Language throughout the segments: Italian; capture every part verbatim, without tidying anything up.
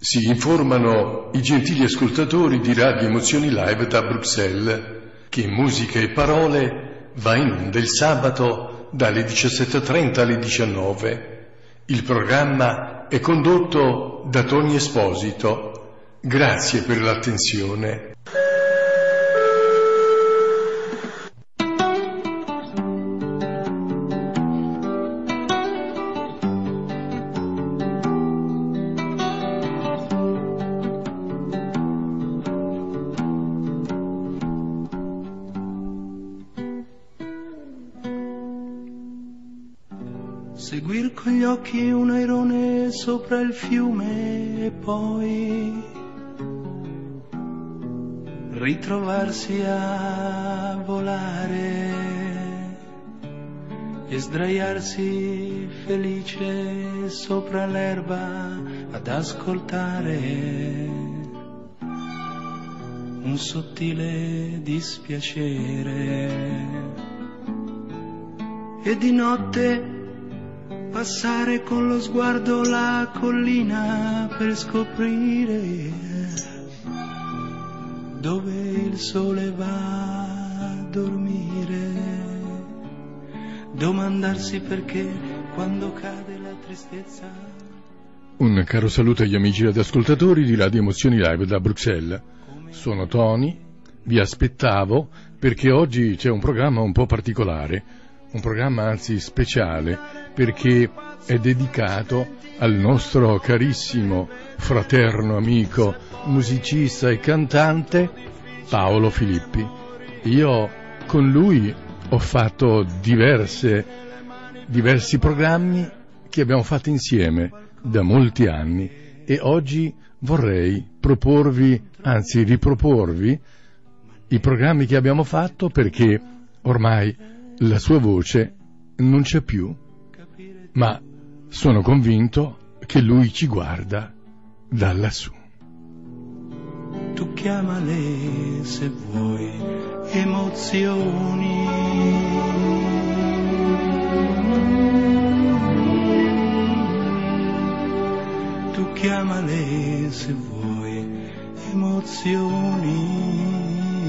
Si informano i gentili ascoltatori di Radio Emozioni Live da Bruxelles che Musica e Parole va in onda il sabato dalle diciassette e trenta alle diciannove. Il programma è condotto da Tony Esposito. Grazie per l'attenzione. Seguir con gli occhi un airone sopra il fiume e poi ritrovarsi a volare e sdraiarsi felice sopra l'erba ad ascoltare un sottile dispiacere e di notte passare con lo sguardo la collina per scoprire dove il sole va a dormire, domandarsi perché quando cade la tristezza. Un caro saluto agli amici radioascoltatori di Radio Emozioni Live da Bruxelles. Sono Tony, vi aspettavo perché oggi c'è un programma un po' particolare, un programma anzi speciale, perché è dedicato al nostro carissimo fraterno amico, musicista e cantante Paolo Filippi. Io con lui ho fatto diverse, diversi programmi che abbiamo fatto insieme da molti anni e oggi vorrei proporvi, anzi riproporvi, i programmi che abbiamo fatto perché ormai la sua voce non c'è più, ma sono convinto che lui ci guarda da lassù. Tu chiamale se vuoi emozioni, tu chiamale se vuoi emozioni.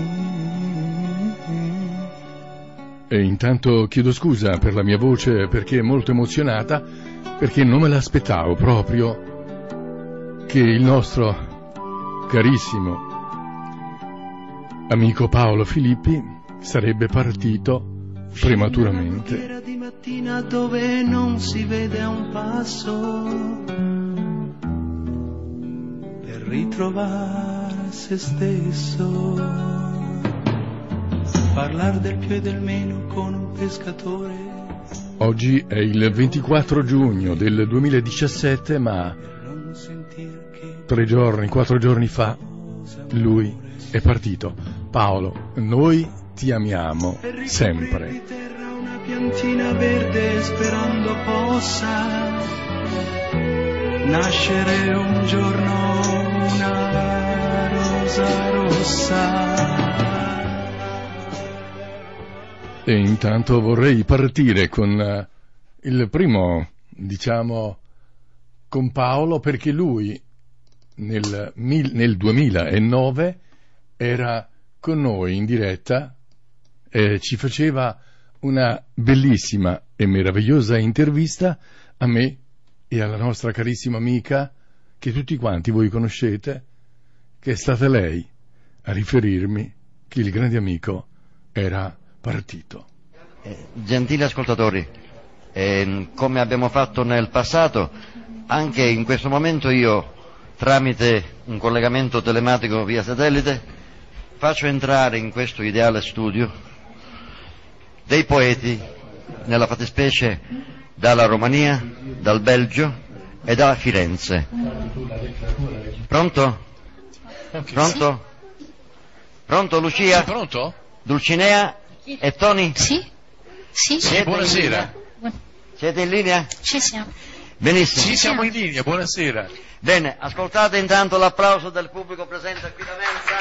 E intanto chiedo scusa per la mia voce perché è molto emozionata, perché non me l'aspettavo proprio che il nostro carissimo amico Paolo Filippi sarebbe partito prematuramente. Era di mattina dove non si vede a un passo per ritrovare se stesso. Parlar del più e del meno con un pescatore. Oggi è il ventiquattro giugno del duemiladiciassette, ma tre giorni, quattro giorni fa lui è partito. Paolo, noi ti amiamo sempre. Di terra una piantina verde sperando possa nascere un giorno una rosa rossa. E intanto vorrei partire con uh, il primo, diciamo, con Paolo, perché lui nel, mil, nel duemilanove era con noi in diretta e ci faceva una bellissima e meravigliosa intervista a me e alla nostra carissima amica, che tutti quanti voi conoscete, che è stata lei a riferirmi che il grande amico era partito. Eh, gentili ascoltatori, eh, come abbiamo fatto nel passato, anche in questo momento io, tramite un collegamento telematico via satellite, faccio entrare in questo ideale studio dei poeti, nella fattispecie dalla Romania, dal Belgio e da Firenze. Pronto? Pronto? Pronto Lucia? Sì, pronto? Dulcinea? E Tony? Sì, sì, sì, buonasera. Siete in linea? Ci siamo. Benissimo. Sì, siamo in linea, buonasera. Bene, ascoltate intanto l'applauso del pubblico presente qui da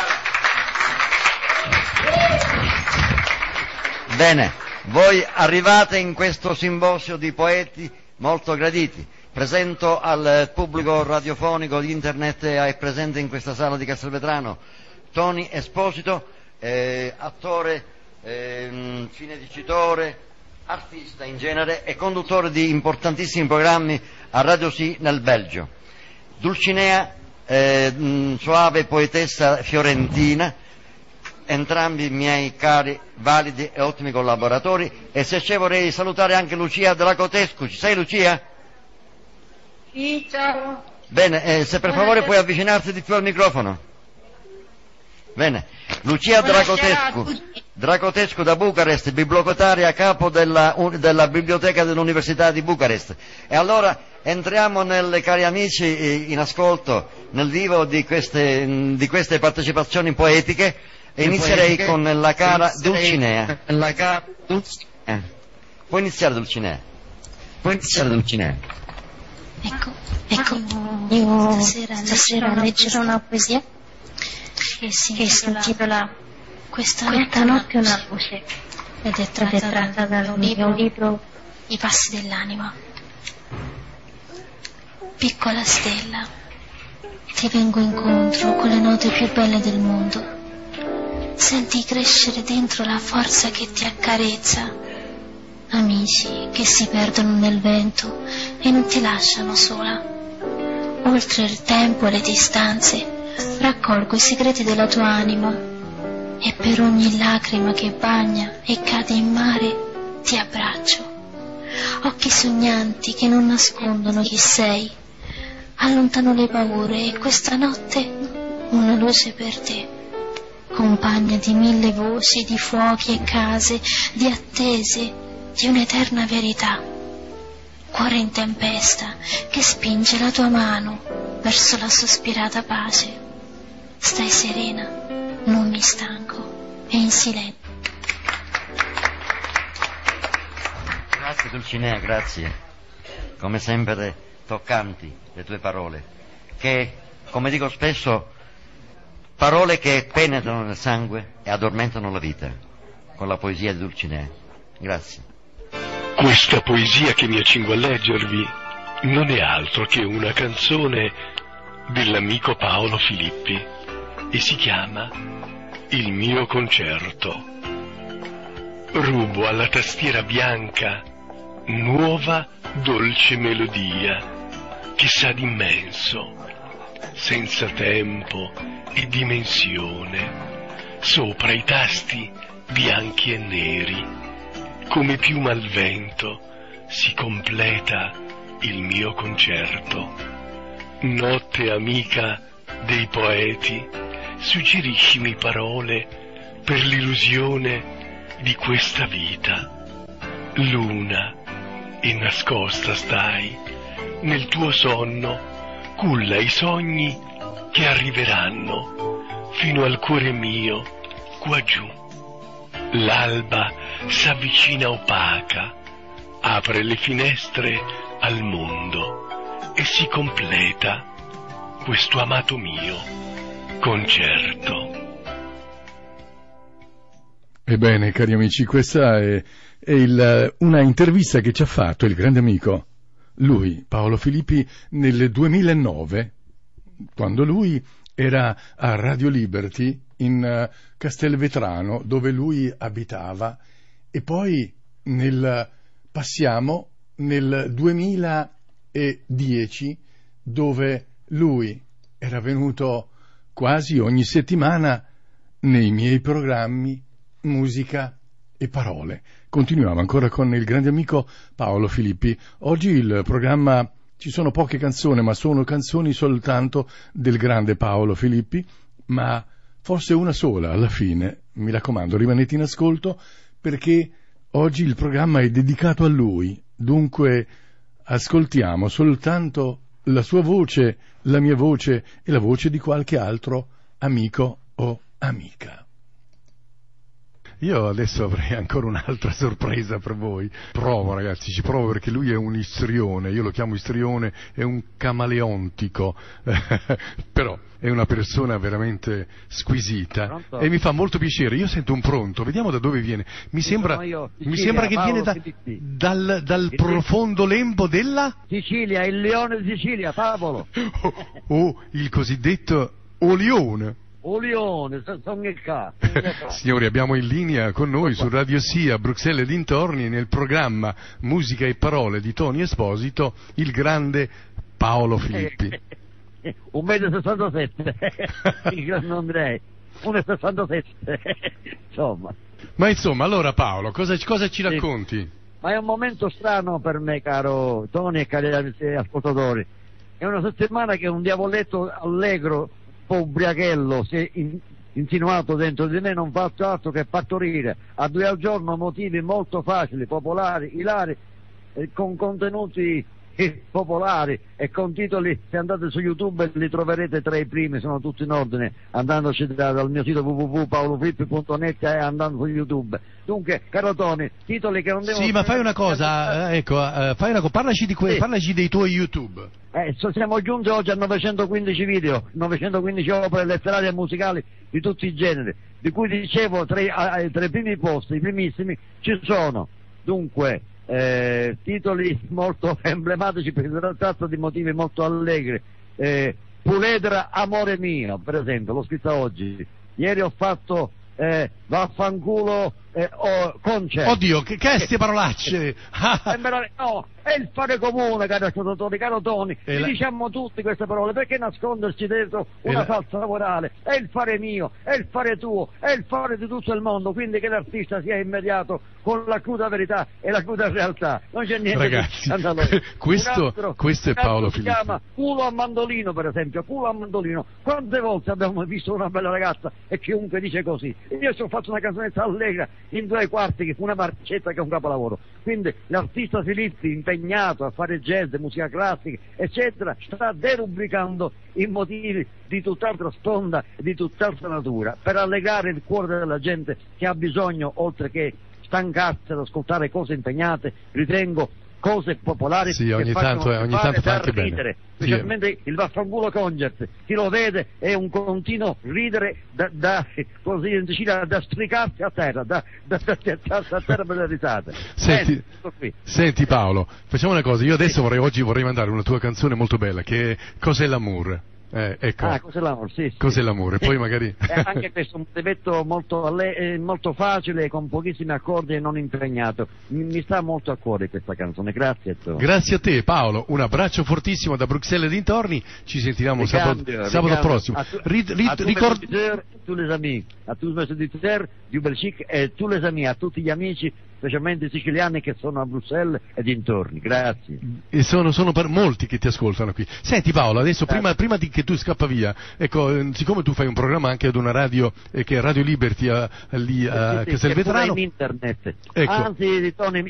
me in sala. Bene, voi arrivate in questo simbosio di poeti molto graditi, Presento al pubblico radiofonico di internet e presente in questa sala di Castelvetrano Tony Esposito, eh, attore, eh, cinedicitore, artista in genere e conduttore di importantissimi programmi a Radio Sì nel Belgio. Dulcinea, eh, mh, soave poetessa fiorentina, entrambi miei cari, validi e ottimi collaboratori. E se c'è vorrei salutare anche Lucia Dragotescu. Ci sei, Lucia? Sì, ciao. Bene, eh, se per favore puoi avvicinarti di più al microfono. Bene, Lucia Dragotescu, Dragotescu da Bucarest, bibliotecaria a capo della, della biblioteca dell'Università di Bucarest. E allora entriamo, nel, cari amici in ascolto, nel vivo di queste, di queste partecipazioni poetiche, e inizierei poetiche, con la cara Dulcinea. La cara Dulcinea. Puoi iniziare, Dulcinea. Puoi iniziare, Dulcinea. Ecco, ecco, io stasera, stasera leggerò una poesia che si intitola Questa notte è una luce ed è tratta, è tratta dal mio libro I passi dell'anima. Piccola stella, ti vengo incontro con le note più belle del mondo. Senti crescere dentro la forza che ti accarezza. Amici che si perdono nel vento e non ti lasciano sola. Oltre il tempo e le distanze raccolgo i segreti della tua anima e per ogni lacrima che bagna e cade in mare ti abbraccio. Occhi sognanti che non nascondono chi sei, allontano le paure e questa notte una luce per te. Compagna di mille voci, di fuochi e case, di attese, di un'eterna verità. Cuore in tempesta che spinge la tua mano verso la sospirata pace. Stai serena, non mi stanco e in silenzio. Grazie Dulcinea, grazie. Come sempre toccanti le tue parole, che, come dico spesso, parole che penetrano nel sangue e addormentano la vita, con la poesia di Dulcinea. Grazie. Questa poesia che mi accingo a leggervi non è altro che una canzone dell'amico Paolo Filippi e si chiama Il mio concerto. Rubo alla tastiera bianca nuova dolce melodia che sa d'immenso, senza tempo e dimensione, sopra i tasti bianchi e neri. Come piuma al vento si completa il mio concerto. Notte amica dei poeti, suggeriscimi parole per l'illusione di questa vita. Luna, e nascosta stai nel tuo sonno, culla i sogni che arriveranno fino al cuore mio qua giù. L'alba s'avvicina opaca, apre le finestre al mondo e si completa questo amato mio concerto. Ebbene, cari amici, questa è, è il, una intervista che ci ha fatto il grande amico, lui, Paolo Filippi, nel duemilanove, quando lui era a Radio Liberty in Castelvetrano, dove lui abitava, e poi nel, passiamo nel duemiladieci, dove lui era venuto quasi ogni settimana nei miei programmi Musica e Parole. Continuiamo ancora con il grande amico Paolo Filippi. Oggi il programma, ci sono poche canzoni, ma sono canzoni soltanto del grande Paolo Filippi, ma forse una sola alla fine. Mi raccomando, rimanete in ascolto, perché oggi il programma è dedicato a lui. Dunque ascoltiamo soltanto la sua voce, la mia voce e la voce di qualche altro amico o amica. Io adesso avrei ancora un'altra sorpresa per voi. Provo, ragazzi, ci provo, perché lui è un istrione, io lo chiamo istrione, è un camaleontico, però è una persona veramente squisita. Pronto? E mi fa molto piacere. Io sento un pronto, vediamo da dove viene. Mi sembra, io, Sicilia, mi sembra che Paolo, viene da, dal, dal profondo lembo della Sicilia, il leone di Sicilia, Paolo. O oh, oh, il cosiddetto Olione. Olione, sono il ca. Signori, abbiamo in linea con noi su Radio Sia, Bruxelles e dintorni, nel programma Musica e Parole di Tony Esposito, il grande Paolo Filippi. Un metro e sessantasette, il grande Andrei, uno e sessantasette, insomma. Ma insomma, allora Paolo, cosa, cosa ci racconti? Sì. Ma è un momento strano per me, caro Tony e cari ascoltatori. È una settimana che un diavoletto allegro, un po' ubriachello, si è in, insinuato dentro di me, non fa altro che partorire a due al giorno motivi molto facili, popolari, ilari, eh, con contenuti eh, popolari e con titoli, se andate su YouTube li troverete tra i primi, sono tutti in ordine, andandoci da, dal mio sito w w w punto paolo filippi punto net e andando su YouTube. Dunque, caro Tony, titoli che non devono... Sì, ma fai una cosa, eh, ecco, eh, fai una cosa, parlaci, di que- sì. parlaci dei tuoi YouTube. Eh, siamo giunti oggi a novecentoquindici video, novecentoquindici opere letterarie e musicali di tutti i generi, di cui dicevo tra i, tra i primi posti, i primissimi, ci sono, dunque, eh, titoli molto emblematici perché si tratta di motivi molto allegri. Eh, Puledra, amore mio, per esempio, l'ho scritta oggi. Ieri ho fatto eh, Vaffanculo eh, oh, Concerto. Oddio, che queste parolacce! No, è il fare comune, caro ascoltatori, caro Tony, la... diciamo tutti queste parole, perché nasconderci dentro una la... falsa morale? È il fare mio, è il fare tuo, è il fare di tutto il mondo, quindi che l'artista sia immediato con la cruda verità e la cruda realtà, non c'è niente. Ragazzi, di questo, altro, questo è Paolo Filippi. Si chiama culo a mandolino, per esempio, culo a mandolino. Quante volte abbiamo visto una bella ragazza e chiunque dice così? Io ci ho fatto una canzonetta allegra in due quarti, una marcetta che è un capolavoro. Quindi l'artista Filippi, impegnato a fare jazz, musica classica, eccetera, sta derubricando i motivi di tutt'altra sponda e di tutt'altra natura per allegrare il cuore della gente che ha bisogno, oltre che stancarsi ad ascoltare cose impegnate, ritengo cose popolari, sì, che ogni facciano tanto, ogni tanto fa anche ridere, bene. Specialmente sì. Il Vaffanculo Concert, chi lo vede è un continuo ridere da, da così in Sicilia, da stricarsi a terra, da, da, da piazzarsi a terra per le risate. Senti, eh, senti Paolo, facciamo una cosa, io adesso vorrei, oggi vorrei mandare una tua canzone molto bella, che è Cos'è l'amore? Eh, ecco. Ah, cos'è l'amore? Sì, sì. Cos'è l'amore? Poi magari... eh, anche questo è un motivetto molto, alle- molto facile, con pochissimi accordi e non impegnato. Mi, mi sta molto a cuore questa canzone, grazie. Grazie a te Paolo, un abbraccio fortissimo da Bruxelles e dintorni, ci sentiremo sabato, sabato prossimo. A, tu, rid, rid, a ricord... tous les amis, a tous mes auditeurs du Belgique e tous les amis, a tutti gli amici, specialmente i siciliani che sono a Bruxelles e dintorni, grazie. E sono, sono per molti che ti ascoltano qui. Senti Paolo, adesso prima, prima di che tu scappa via, ecco, siccome tu fai un programma anche ad una radio eh, che è Radio Liberty a, a, lì a sì, sì, Castelvetrano, in internet. Ecco. Anzi Tony,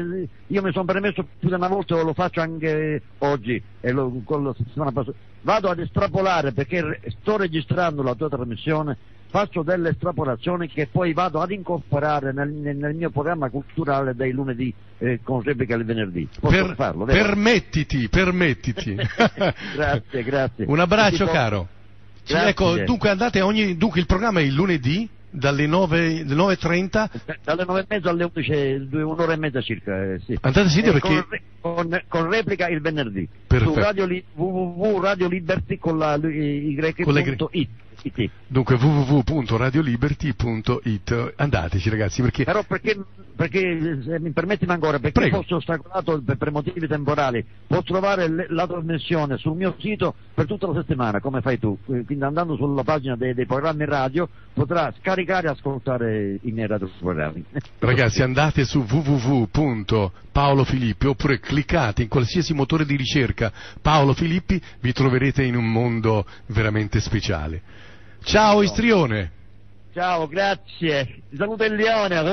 io mi sono permesso più di una volta, lo faccio anche oggi e lo, con la settimana passata, vado ad estrapolare perché sto registrando la tua trasmissione, faccio delle estrapolazioni che poi vado ad incorporare nel, nel mio programma culturale dei lunedì eh, con replica il venerdì. Posso per, farlo, vero? Permettiti, permettiti. Grazie, grazie. Un abbraccio Tipo... caro. Sì, Grazie. ecco, dunque andate ogni, dunque il programma è il lunedì dalle nove e trenta dalle nove e mezza alle undici, un'ora e mezza circa, eh, sì. Andate a sentire eh, perché con, con, con replica il venerdì. Perfetto. Su radio li, w w w punto radio liberty con la y punto it. Dunque w w w punto radio liberty punto it, andateci ragazzi, perché però perché, perché se mi permettimi ancora, perché Prego. Posso ostacolato per, per motivi temporali, può trovare le, la trasmissione sul mio sito per tutta la settimana come fai tu, quindi andando sulla pagina dei, dei programmi radio potrà scaricare e ascoltare i miei radioprogrammi. Ragazzi, andate su w w w punto paolo filippi oppure cliccate in qualsiasi motore di ricerca Paolo Filippi, vi troverete in un mondo veramente speciale. Ciao no. Istrione. Ciao, grazie. Ti saluto il leone.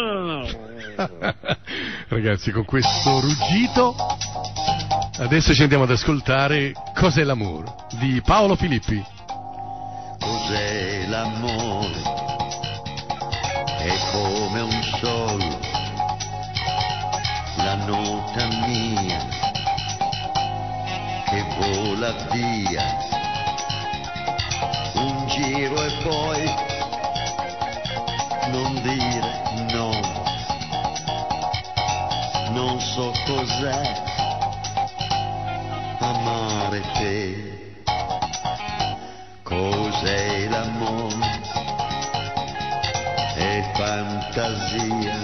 Ragazzi, con questo ruggito adesso ci andiamo ad ascoltare Cos'è l'amore di Paolo Filippi. Cos'è l'amore? È come un sol, la nota mia che vola via, un giro e poi non dire no, non so cos'è amare te, cos'è l'amore e fantasia,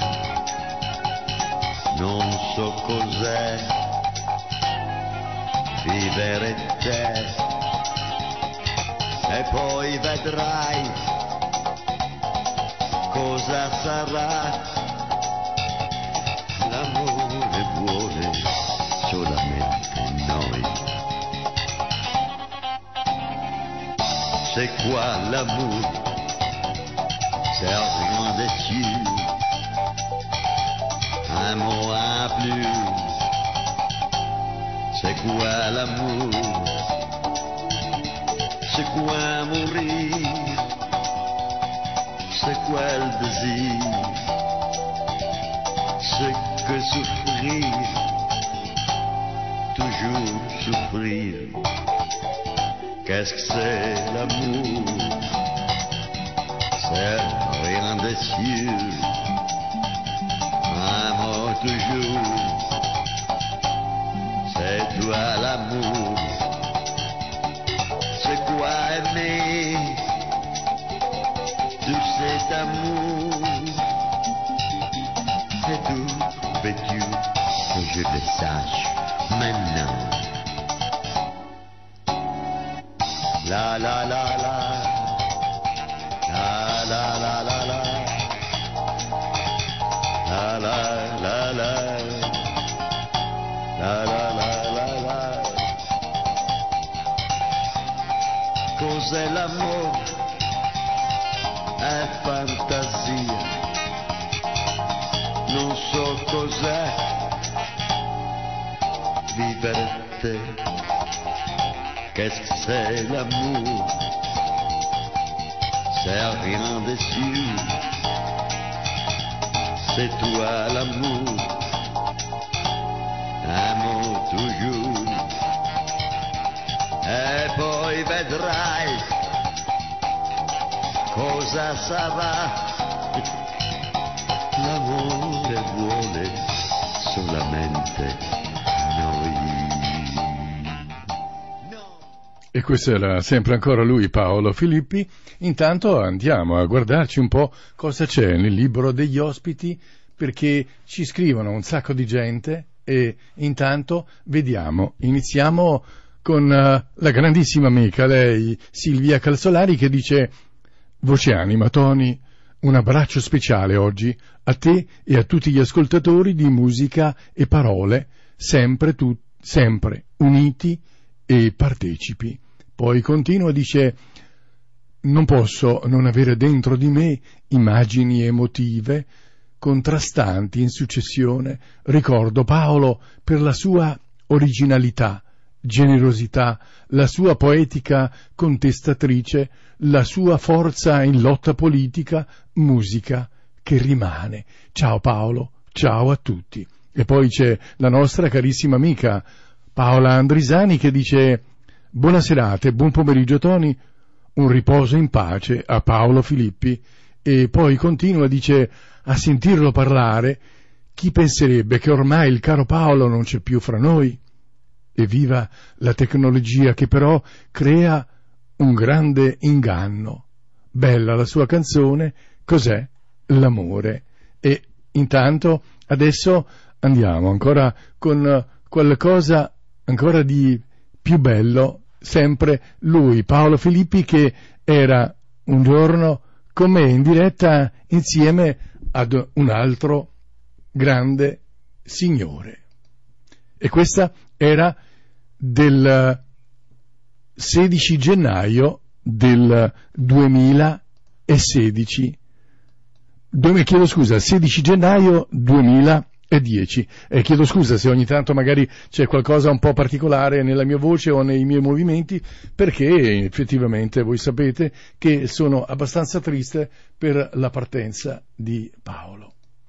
non so cos'è vivere te, e poi vedrai cosa sarà, l'amore vuole solamente noi. C'est quoi l'amour? C'est rien dessus, un mot, un plus. C'est quoi l'amour? C'est quoi mourir? C'est quoi le désir? C'est que souffrir, toujours souffrir. Qu'est-ce que c'est l'amour? C'est rien de sûr, un mot toujours. C'est toi l'amour. C'est quoi aimer? Tout cet amour. Et d'où veux-tu que je le sache maintenant? La la la la, la la la la la, la la la la, la la la la la. Cos'è l'amore? È fantasia, non so cos'è vivere te. Qu'est-ce que c'est l'amour? C'est rien de sûr, c'est toi l'amour, un mot toujours, e poi vedrai cosa sarà, l'amore vuole solamente noi. E questo era sempre ancora lui, Paolo Filippi. Intanto andiamo a guardarci un po' cosa c'è nel libro degli ospiti, perché ci scrivono un sacco di gente e intanto vediamo. Iniziamo con uh, la grandissima amica, lei, Silvia Calzolari, che dice: voce anima, Tony, un abbraccio speciale oggi a te e a tutti gli ascoltatori di Musica e Parole, sempre, tu, sempre uniti e partecipi. Poi continua, dice: non posso non avere dentro di me immagini emotive contrastanti in successione. Ricordo Paolo per la sua originalità, generosità, la sua poetica contestatrice, la sua forza in lotta politica, musica che rimane. Ciao Paolo, ciao a tutti. E poi c'è la nostra carissima amica Paola Andrisani che dice: buona serata e buon pomeriggio Tony, un riposo in pace a Paolo Filippi. E poi continua, dice: a sentirlo parlare, chi penserebbe che ormai il caro Paolo non c'è più fra noi? Evviva la tecnologia che però crea un grande inganno. Bella la sua canzone, cos'è l'amore? E intanto adesso andiamo ancora con qualcosa ancora di più bello, sempre lui, Paolo Filippi, che era un giorno con me in diretta insieme ad un altro grande signore. E questa era del sedici gennaio del duemilasedici. Dove, chiedo scusa, sedici gennaio duemilasedici. e dieci. E chiedo scusa se ogni tanto magari c'è qualcosa un po' particolare nella mia voce o nei miei movimenti, perché effettivamente voi sapete che sono abbastanza triste per la partenza di Paolo.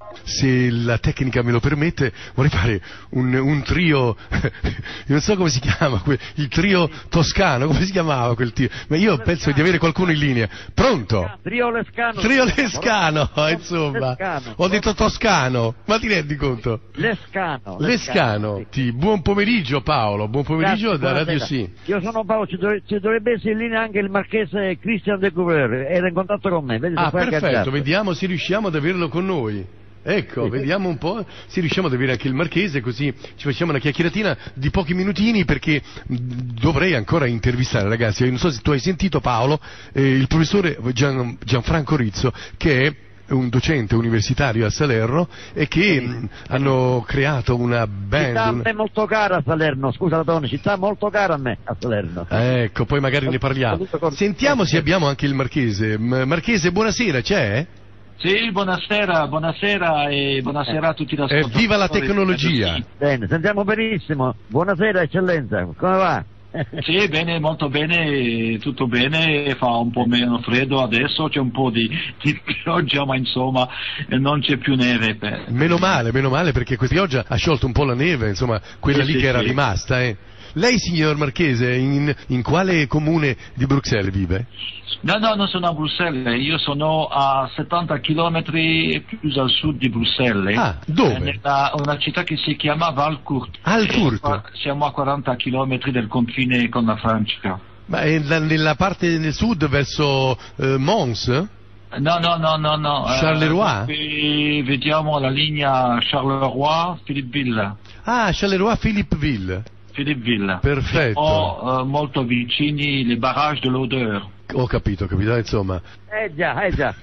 Se la tecnica me lo permette, vorrei fare un, un trio, non so come si chiama, il trio toscano, come si chiamava quel trio? Ma io penso di avere qualcuno in linea. Pronto? Trio Lescano. Trio Lescano, insomma. Lescano. Ho detto toscano, ma ti rendi conto? Lescano. Lescano. Ti, buon pomeriggio Paolo, buon pomeriggio. Grazie, da Radio Sì. Io sono Paolo, ci, dov- ci dovrebbe essere in linea anche il marchese Christian De Couvreur, era in contatto con me. Vedi, ah, perfetto, vediamo se riusciamo ad averlo con noi. Ecco, sì, vediamo un po' se riusciamo ad avere anche il marchese, così ci facciamo una chiacchieratina di pochi minutini, perché dovrei ancora intervistare, ragazzi. Io non so se tu hai sentito, Paolo, eh, il professore Gian, Gianfranco Rizzo, che è un docente universitario a Salerno e che sì. mh, hanno creato una band. Città a una... me molto cara a Salerno, scusa Tony, città molto cara a me a Salerno. Ecco, poi magari ne parliamo. Sentiamo se abbiamo anche il marchese. Marchese, buonasera, c'è? Sì, buonasera, buonasera e buonasera a tutti gli ascoltatori. E viva la tecnologia! Bene, sentiamo benissimo. Buonasera eccellenza, come va? Sì, bene, molto bene, tutto bene, fa un po' meno freddo adesso, c'è un po' di, di pioggia, ma insomma non c'è più neve. Per... Meno male, meno male, perché questa pioggia ha sciolto un po' la neve, insomma, quella sì, lì sì, che era sì. rimasta, eh. Lei, signor Marchese, in, in quale comune di Bruxelles vive? No, no, non sono a Bruxelles, io sono a settanta chilometri più al sud di Bruxelles. Ah, dove? Nella una città che si chiama Valcourt. Valcourt. Siamo a quaranta chilometri del confine con la Francia. Ma è nella parte nel sud, verso eh, Mons? No, no, no, no, no. Charleroi? Eh, vediamo la linea Charleroi-Philippeville. Ah, Charleroi-Philippeville. Philippeville. Perfetto. Siamo uh, molto vicini ai barrage de l'Odeur. Ho capito, ho capito, insomma. Eh già, eh già.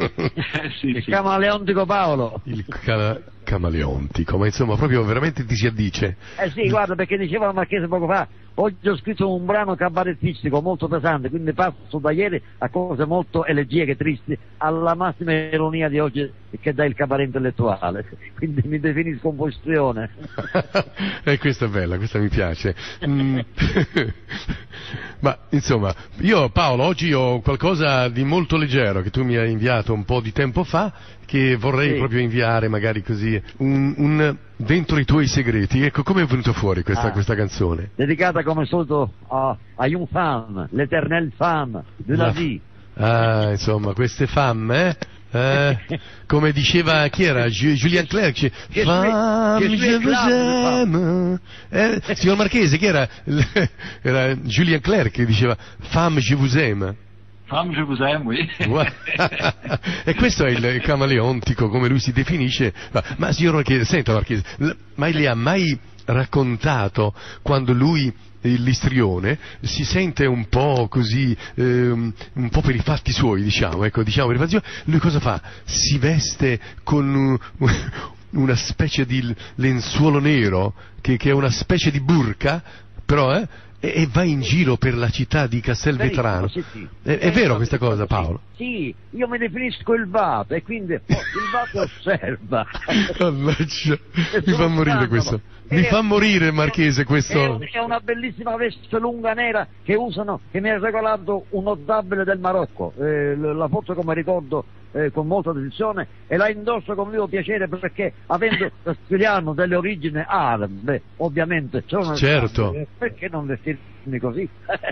sì, il sì. camaleontico Paolo. Il ca- camaleontico, ma insomma proprio veramente ti si addice. Eh sì, guarda, perché diceva il Marchese poco fa, oggi ho scritto un brano cabarettistico molto pesante, quindi passo da ieri a cose molto elegiache, tristi, alla massima ironia di oggi che dà il cabaret intellettuale, quindi mi definisco un po' istrione. E questa è bella, questa mi piace. Mm. Ma insomma, io Paolo oggi ho qualcosa di molto leggero che tu mi hai inviato un po' di tempo fa, che vorrei sì. proprio inviare magari così, un, un dentro i tuoi segreti. Ecco, come è venuta fuori questa, ah, questa canzone? Dedicata come solito a, a une femme, l'éternelle femme de la, la vie. Ah, insomma, queste femme, eh? Eh, come diceva chi era? Julien Clerc, femme je vous aime. Eh, signor Marchese, chi era? Era Julien Clerc che diceva femme je vous aime. Femme je vous aime, oui. E questo è il camaleontico, come lui si definisce. Ma signor Marchese, senta Marchese, ma le ha mai raccontato quando lui, l'istrione, si sente un po' così, ehm, un po' per i fatti suoi, diciamo, ecco, diciamo per i fatti suoi, lui cosa fa? Si veste con uh, una specie di lenzuolo nero, che, che è una specie di burka, però, eh, e, e va in giro per la città di Castelvetrano. Sì, sì. È, è vero questa cosa, Paolo? Sì, io mi definisco il vato e quindi oh, il vato osserva. Mannaggia, mi fa morire questo. Mi fa morire, Marchese, questo. È una bellissima veste lunga nera che usano, che mi ha regalato un notabile del Marocco, eh, la porto come ricordo eh, con molta attenzione e la indosso con vivo piacere, perché avendo studiato delle origini arabe, ovviamente sono certo. Arabe, perché non vestirmi così?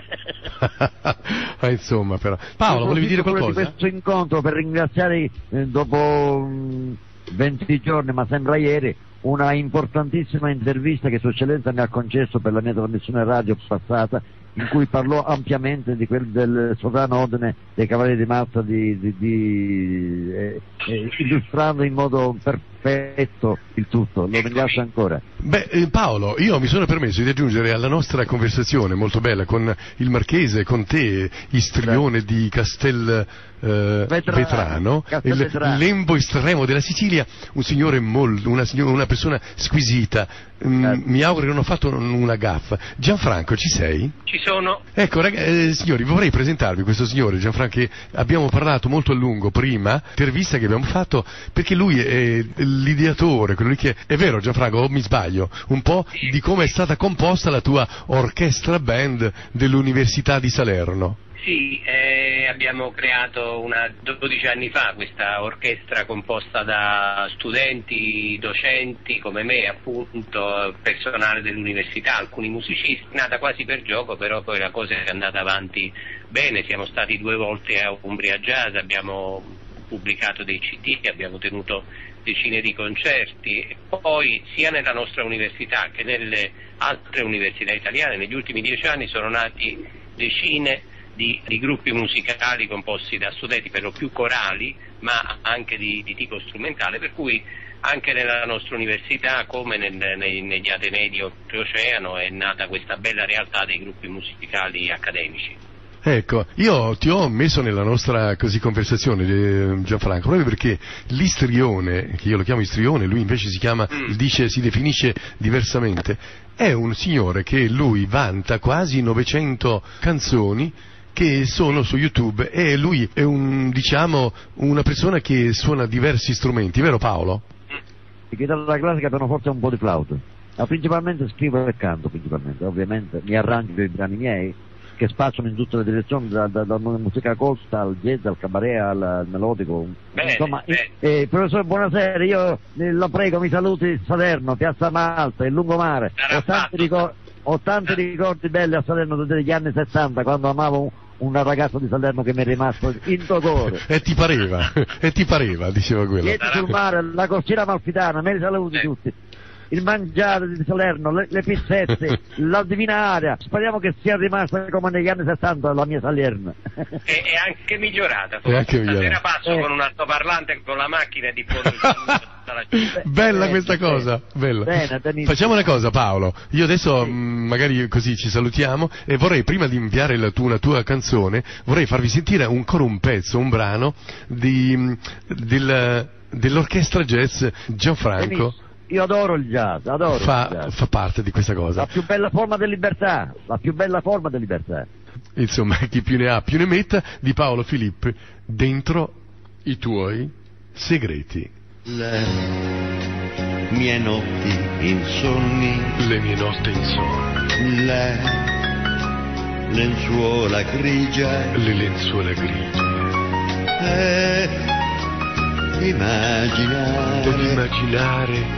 Ah, insomma, però. Paolo, volevi dire qualcosa? Di questo incontro per ringraziare eh, dopo mh, venti giorni, ma sembra ieri, una importantissima intervista che Sua Eccellenza mi ha concesso per la mia trasmissione radio passata, in cui parlò ampiamente di quel del sovrano ordine dei Cavalieri di Malta, di, di, di, eh, eh, illustrando in modo perfetto il tutto. Lo ringrazio ancora. Beh, eh, Paolo, io mi sono permesso di aggiungere alla nostra conversazione molto bella con il Marchese, con te, istrione Beh. di Castel eh, Vetrano, Vetrano, il Vetrano. Lembo estremo della Sicilia, un signore molto, una, signora, una persona squisita. Mm, mi auguro che non ho fatto una gaffa. Gianfranco, ci sei? Ci sono. Ecco, ragazzi, eh, signori, vorrei presentarvi questo signore, Gianfranco, che abbiamo parlato molto a lungo prima, intervista che abbiamo fatto, perché lui è l'ideatore, quello lì che... È vero Gianfranco, o mi sbaglio? Un po' sì, di come sì. è stata composta la tua orchestra band dell'Università di Salerno. Sì, eh, abbiamo creato una, dodici anni fa questa orchestra composta da studenti, docenti come me, appunto, personale dell'università, alcuni musicisti, nata quasi per gioco, però poi la cosa è andata avanti bene, siamo stati due volte a Umbria Jazz, abbiamo pubblicato dei C D, abbiamo tenuto decine di concerti e poi sia nella nostra università che nelle altre università italiane negli ultimi dieci anni sono nati decine Di, di gruppi musicali composti da studenti, per lo più corali, ma anche di, di tipo strumentale, per cui anche nella nostra università, come nel, nei, negli Atenei di Oltreoceano, è nata questa bella realtà dei gruppi musicali accademici. Ecco, io ti ho messo nella nostra così conversazione, eh, Gianfranco, proprio perché l'istrione, che io lo chiamo istrione, lui invece si chiama, mm. dice, si definisce diversamente, è un signore che lui vanta quasi novecento canzoni che sono su YouTube, e lui è un, diciamo, una persona che suona diversi strumenti, vero Paolo? Di chitarra classica, pianoforte e un po' di flauto, ma principalmente scrivo e canto, principalmente, ovviamente mi arrangio i brani miei che spazziano in tutte le direzioni, da, da, da musica colta al jazz, al cabaret, al, al melodico. Bene, insomma, bene. Eh, professore, buonasera, io eh, lo prego, mi saluti Salerno, Piazza Malta, il lungomare. Ho tanti, ricordi, ho tanti ricordi belli a Salerno degli anni settanta, quando amavo una ragazza di Salerno che mi è rimasto in dolore. E ti pareva, e ti pareva, diceva quello. Piedi sul mare, la corsiera amalfitana, me li saluti eh. tutti. Il mangiare di Salerno, le, le pizzette, la divina aria. Speriamo che sia rimasta come negli anni settanta la mia Salerno. È, è anche migliorata. È anche migliorata. Stasera passo eh. con un altoparlante con la macchina di Bella questa cosa, bella. Bene, Facciamo una cosa Paolo, io adesso sì. mh, magari così ci salutiamo e vorrei, prima di inviare la tua, una tua canzone, vorrei farvi sentire ancora un pezzo, un brano di, mh, del, dell'orchestra jazz Gianfranco. Benissimo. Io adoro il jazz, adoro fa, il jazz. fa parte di questa cosa. La più bella forma di libertà, la più bella forma di libertà. Insomma, chi più ne ha più ne metta, di Paolo Filippi, dentro i tuoi segreti. Le mie notti insonni, le mie notti insonni, le lenzuola grigia, le lenzuola grigie, e immaginare, ed immaginare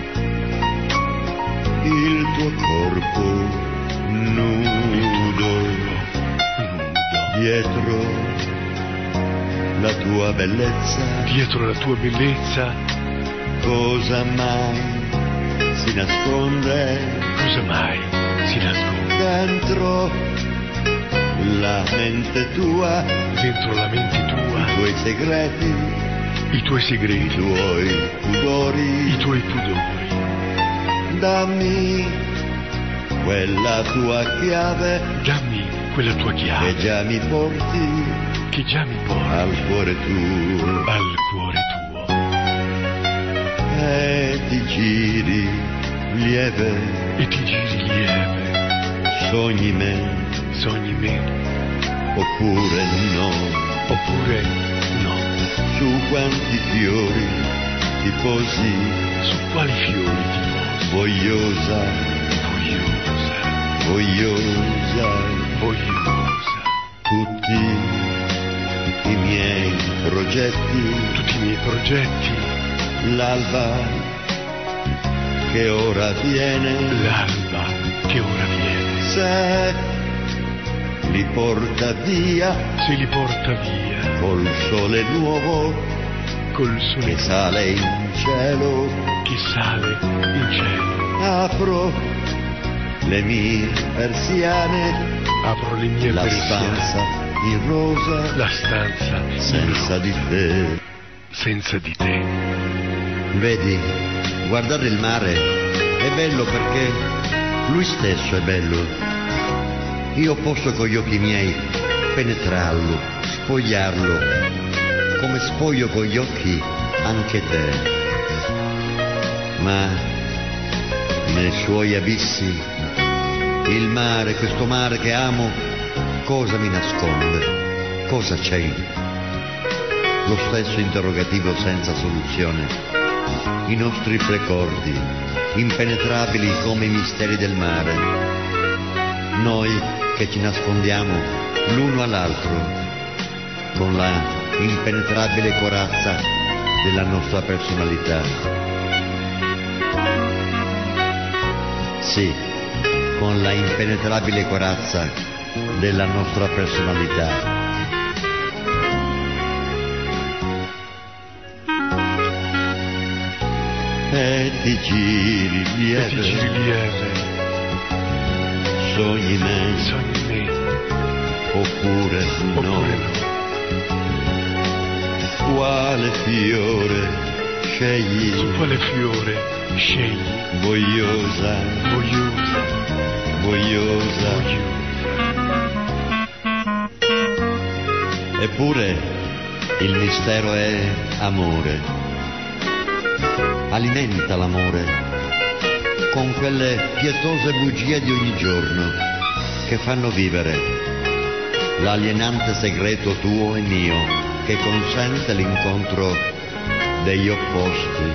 il tuo corpo nudo, nudo, dietro la tua bellezza, dietro la tua bellezza, cosa mai si nasconde, cosa mai si nasconde, dentro la mente tua, dentro la mente tua, i tuoi segreti, i tuoi segreti, i tuoi pudori, i tuoi pudori. Dammi quella tua chiave, dammi quella tua chiave, che già mi porti, che già mi porti al cuore tuo, al cuore tuo, e ti giri lieve, e ti giri lieve, sogni me, sogni me, oppure no, oppure no, su quanti fiori ti posi, su quali fiori ti posi, vogliosa, vogliosa, vogliosa, vogliosa, tutti i miei progetti, tutti i miei progetti, l'alba che ora viene, l'alba che ora viene, se li porta via, se li porta via, col sole nuovo, col sole che sale in cielo, che sale in cielo, apro le mie persiane, apro le mie la persiane, stanza in rosa, la stanza senza di te, senza di te. Vedi, guardare il mare è bello perché lui stesso è bello. Io posso con gli occhi miei penetrarlo, spogliarlo, come spoglio con gli occhi anche te. Ma nei suoi abissi, il mare, questo mare che amo, cosa mi nasconde? Cosa c'è? Lo stesso interrogativo senza soluzione. i nostri precordi, impenetrabili come i misteri del mare. Noi che ci nascondiamo l'uno all'altro con la impenetrabile corazza della nostra personalità. Sì, con la impenetrabile corazza della nostra personalità. E ti giri lieve, e ti giri lieve, sogni me, sogni me, oppure, oppure no. no. Quale fiore scegli? Su quale fiore scegli? Vogliosa, Vogliosa, vogliosa. vogliosa. Eppure il mistero è amore. Alimenta l'amore con quelle pietose bugie di ogni giorno che fanno vivere l'alienante segreto tuo e mio che consente l'incontro degli opposti.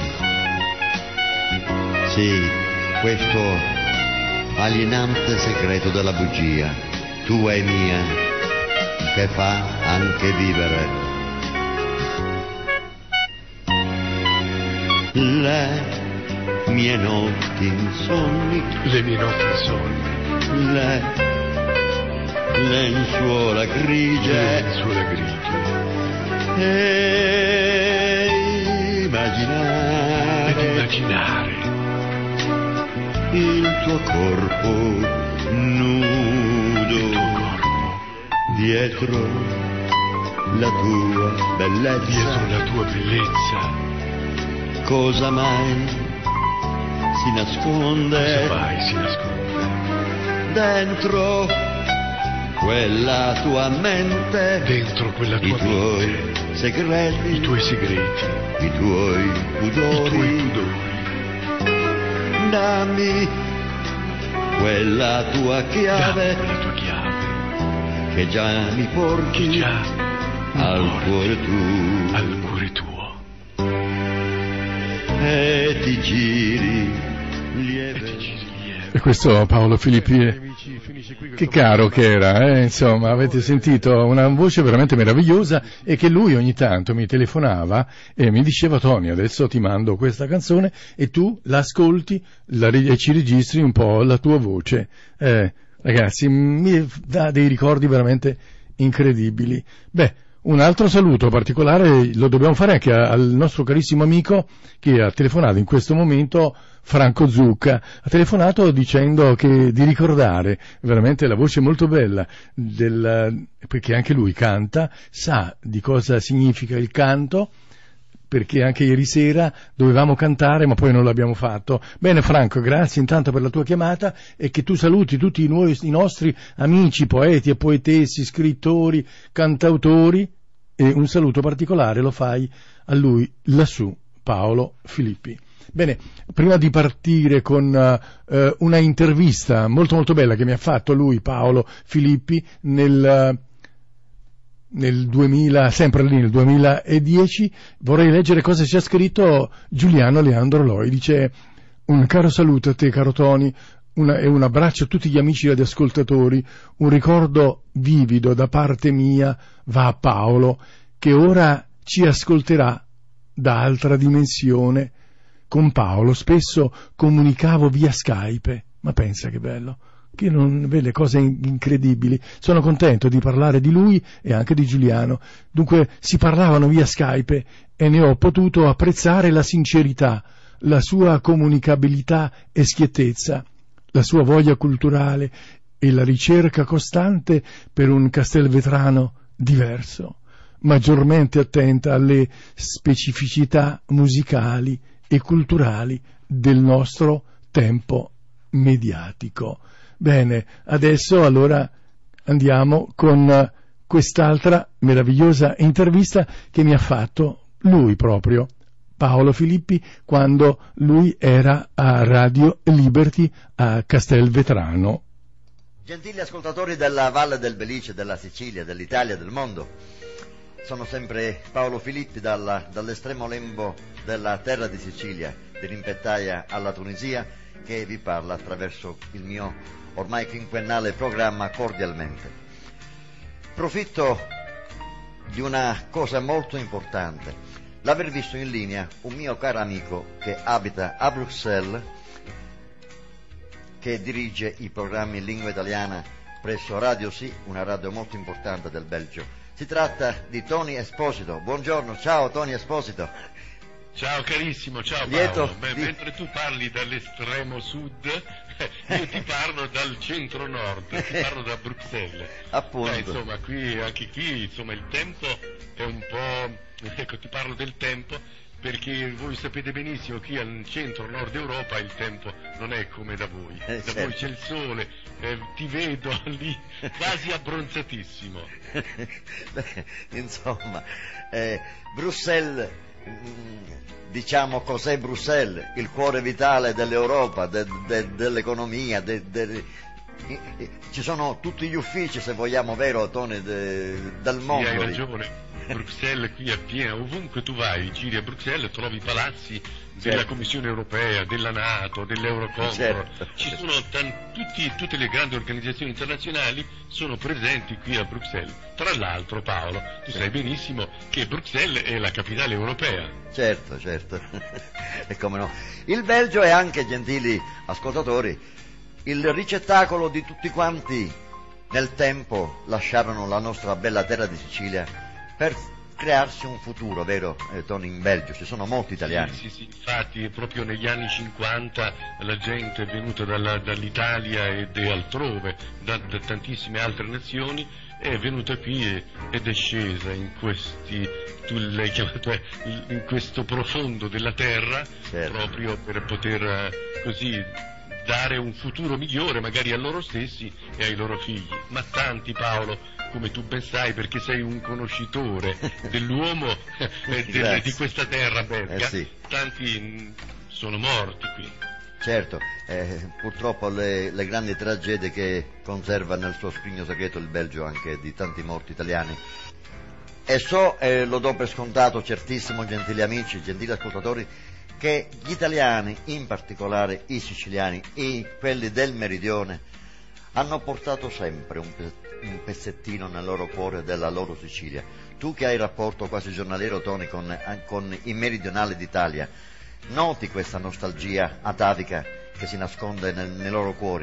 Sì, questo alienante segreto della bugia, tua e mia, che fa anche vivere. Le mie notti insonni, Le mie notti insonni, le lenzuola grigie, le lenzuola grigie, e immaginare, ed immaginare il tuo corpo nudo, il tuo corpo dietro la tua bellezza. dietro la tua bellezza. Cosa mai si nasconde? Cosa mai si nasconde? Dentro quella tua mente, Dentro quella tua i tuoi mente, segreti, i tuoi segreti, i tuoi pudori, i tuoi pudori. dammi quella tua chiave, Dammi la tua chiave, che già mi porti che già al porti cuore tuo, al cuore tuo. e ti giri lieve. E ti giri lieve. E questo Paolo Filippi, che caro che era, eh? Insomma, avete sentito una voce veramente meravigliosa, e che lui ogni tanto mi telefonava e mi diceva: Tony, adesso ti mando questa canzone e tu la ascolti la, e ci registri un po' la tua voce. Eh, ragazzi, mi dà dei ricordi veramente incredibili. Beh, un altro saluto particolare lo dobbiamo fare anche al nostro carissimo amico che ha telefonato in questo momento, Franco Zucca. Ha telefonato dicendo che di ricordare veramente la voce molto bella del, perché anche lui canta, sa di cosa significa il canto, perché anche ieri sera dovevamo cantare ma poi non l'abbiamo fatto. Bene Franco, grazie intanto per la tua chiamata, e che tu saluti tutti i, nuovi, i nostri amici poeti e poetessi, scrittori, cantautori, e un saluto particolare lo fai a lui lassù, Paolo Filippi. Bene, prima di partire con uh, una intervista molto molto bella che mi ha fatto lui, Paolo Filippi, nel... Uh, nel duemila, sempre lì nel duemiladieci, vorrei leggere cosa ci ha scritto Giuliano Leandro Loi. Dice: un caro saluto a te, caro Tony, una, e un abbraccio a tutti gli amici radioascoltatori. Un ricordo vivido da parte mia va a Paolo, che ora ci ascolterà da altra dimensione. Con Paolo spesso comunicavo via Skype, ma pensa che bello, che non vede cose incredibili. Sono contento di parlare di lui e anche di Giuliano. Dunque si parlavano via Skype e ne ho potuto apprezzare la sincerità, la sua comunicabilità e schiettezza, la sua voglia culturale e la ricerca costante per un castelvetrano diverso, maggiormente attenta alle specificità musicali e culturali del nostro tempo mediatico. Bene, adesso allora andiamo con quest'altra meravigliosa intervista che mi ha fatto lui proprio, Paolo Filippi, quando lui era a Radio Liberty a Castelvetrano. Gentili ascoltatori della Valle del Belice, della Sicilia, dell'Italia, del mondo, sono sempre Paolo Filippi dalla, dall'estremo lembo della terra di Sicilia, dall'Impettaia alla Tunisia, che vi parla attraverso il mio ormai quinquennale programma Cordialmente. Profitto di una cosa molto importante, l'aver visto in linea un mio caro amico che abita a Bruxelles, che dirige i programmi in lingua italiana presso Radio Sì, una radio molto importante del Belgio. Si tratta di Tony Esposito. Buongiorno, ciao Tony Esposito. Ciao carissimo, ciao Lieto Paolo. Beh, di... mentre tu parli dall'estremo sud, io ti parlo dal centro nord, ti parlo da Bruxelles. Appunto. Beh, insomma, qui, anche qui, insomma, il tempo è un po'... Ecco, ti parlo del tempo, perché voi sapete benissimo che al centro nord Europa il tempo non è come da voi, eh, da certo. voi c'è il sole, eh, ti vedo lì quasi abbronzatissimo. Beh, insomma, eh, Bruxelles, diciamo cos'è Bruxelles, il cuore vitale dell'Europa, de, de, dell'economia, de, de, ci sono tutti gli uffici, se vogliamo, vero Tony, de, del mondo. Sì, hai ragione. Bruxelles qui è piena, ovunque tu vai, giri a Bruxelles, trovi palazzi della certo. Commissione Europea, della NATO, dell'Eurocontrol, certo. ci sono tan- tutti, tutte le grandi organizzazioni internazionali sono presenti qui a Bruxelles. Tra l'altro, Paolo, tu sai benissimo che Bruxelles è la capitale europea. Certo, certo, e come no. Il Belgio è anche, gentili ascoltatori, il ricettacolo di tutti quanti nel tempo lasciarono la nostra bella terra di Sicilia per crearsi un futuro, vero eh, Tony, in Belgio? Ci sono molti italiani. Sì, sì, sì, infatti proprio negli anni cinquanta la gente è venuta dalla, dall'Italia ed è altrove, da, da tantissime altre nazioni, è venuta qui e, ed è scesa in questi, tu l'hai chiamato, eh, in questo profondo della terra, certo. proprio per poter eh, così dare un futuro migliore magari a loro stessi e ai loro figli. Ma tanti, Paolo, come tu ben sai, perché sei un conoscitore dell'uomo eh, del, di questa terra belga, eh sì. tanti mh, sono morti qui. Certo, eh, purtroppo le, le grandi tragedie che conserva nel suo scrigno segreto il Belgio, anche di tanti morti italiani. E so, e lo do per scontato, certissimo, gentili amici, gentili ascoltatori, che gli italiani, in particolare i siciliani e quelli del meridione, hanno portato sempre un, pe- un pezzettino nel loro cuore della loro Sicilia. Tu che hai rapporto quasi giornaliero, Tony, con, con i meridionali d'Italia, noti questa nostalgia atavica che si nasconde nel, nei loro cuori?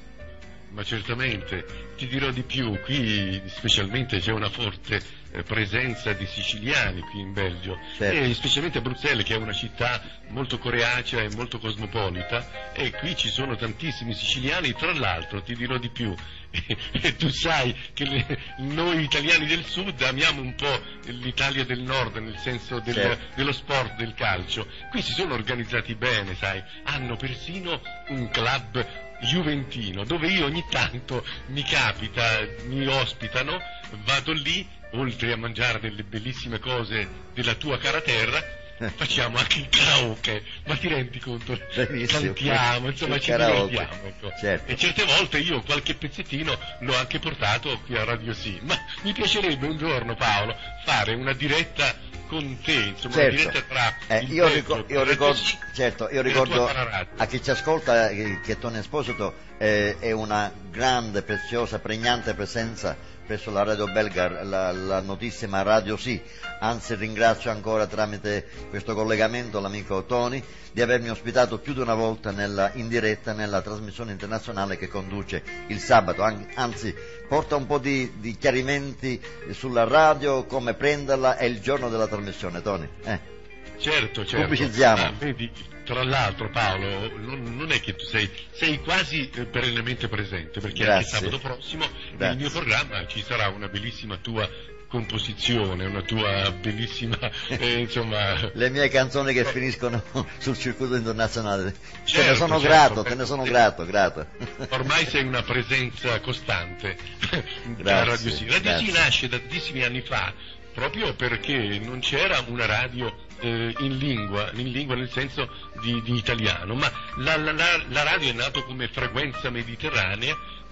Ma certamente, ti dirò di più, qui specialmente c'è una forte eh, presenza di siciliani qui in Belgio, certo. E specialmente a Bruxelles, che è una città molto coreacea e molto cosmopolita, e qui ci sono tantissimi siciliani. Tra l'altro ti dirò di più, e, e tu sai che le, noi italiani del sud amiamo un po' l'Italia del nord, nel senso del, certo. dello sport, del calcio. Qui si sono organizzati bene, sai, hanno persino un club juventino, dove io ogni tanto mi capita, mi ospitano, vado lì, oltre a mangiare delle bellissime cose della tua cara terra, facciamo anche il karaoke, ma ti rendi conto? Benissimo. Cantiamo, insomma, il ci karaoke. divertiamo, ecco. Certo. E certe volte io qualche pezzettino l'ho anche portato qui a Radio Sì, ma mi piacerebbe un giorno, Paolo, fare una diretta con te, insomma, certo. una diretta tra eh, il io, Belgio, ricor- io ricordo, Sì, certo, io e la ricordo tua cara radio. a chi ci ascolta che, che Tony Esposito eh, è una grande, preziosa, pregnante presenza presso la radio belga, la, la notissima Radio Sì. Anzi, ringrazio ancora tramite questo collegamento l'amico Tony di avermi ospitato più di una volta nella, in diretta nella trasmissione internazionale che conduce il sabato. An- anzi, porta un po' di, di chiarimenti sulla radio, come prenderla e il giorno della trasmissione, Tony. Eh. Certo, certo. Pubblicizziamo. Ah, vedi, tra l'altro, Paolo, non, non è che tu sei, sei quasi eh, perennemente presente, perché Grazie. anche sabato prossimo Grazie. nel mio programma ci sarà una bellissima tua composizione, una tua bellissima, eh, insomma... Le mie canzoni che finiscono sul circuito internazionale. Certo, te ne sono certo, grato, beh, te ne sono sì. grato, grato. Ormai sei una presenza costante da Grazie, Radio Sì. Radio grazie. Sì nasce da tantissimi anni fa, proprio perché non c'era una radio eh, in lingua, in lingua nel senso di, di italiano, ma la, la, la radio è nata come frequenza mediterranea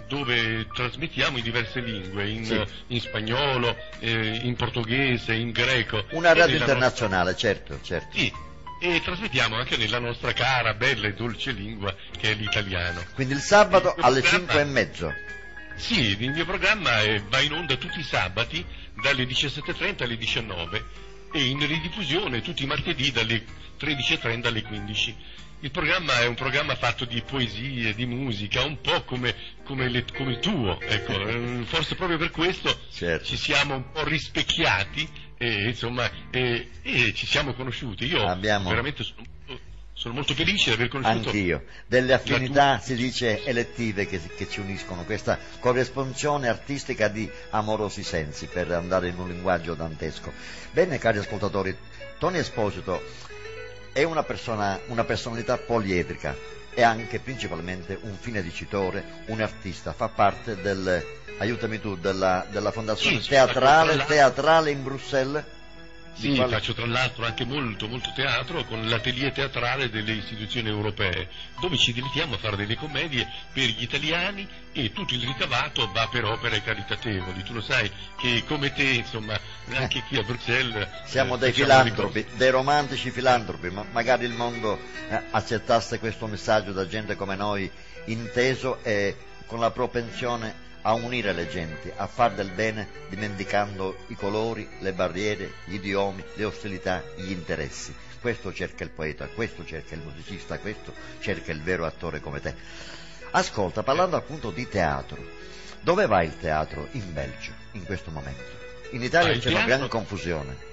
dove trasmettiamo in diverse lingue, in, sì. in spagnolo, eh, in portoghese, in greco. Una radio internazionale, nostra... certo, certo. Sì, e trasmettiamo anche nella nostra cara, bella e dolce lingua che è l'italiano. Quindi il sabato il alle programma... cinque e mezzo. Sì, il mio programma è, va in onda tutti i sabati dalle diciassette e trenta alle diciannove e in ridiffusione tutti i martedì dalle tredici e trenta alle quindici. Il programma è un programma fatto di poesie, di musica, un po' come, come, le, come il tuo, ecco, forse proprio per questo certo. ci siamo un po' rispecchiati e insomma e, e ci siamo conosciuti. Io Abbiamo... veramente sono, sono molto felice di aver conosciuto. Anch'io, delle affinità tua... si dice elettive che, che ci uniscono, questa corrispondenza artistica di amorosi sensi, per andare in un linguaggio dantesco. Bene, cari ascoltatori, Tony Esposito è una persona, una personalità poliedrica, è anche principalmente un fine dicitore, un artista, fa parte del, aiutami tu, della, della fondazione sì, teatrale, teatrale in Bruxelles. Sì, quale... faccio tra l'altro anche molto molto teatro con l'atelier teatrale delle istituzioni europee, dove ci dedichiamo a fare delle commedie per gli italiani e tutto il ricavato va per opere caritatevoli. Tu lo sai che come te, insomma, anche qui a Bruxelles siamo eh, dei filantropi, dei romantici filantropi, ma magari il mondo eh, accettasse questo messaggio da gente come noi, inteso e con la propensione a unire le genti, a far del bene dimenticando i colori, le barriere, gli idiomi, le ostilità, gli interessi. Questo cerca il poeta, questo cerca il musicista, questo cerca il vero attore come te. Ascolta, parlando appunto di teatro, dove va il teatro in Belgio in questo momento? In Italia ah, c'è teatro... una gran confusione.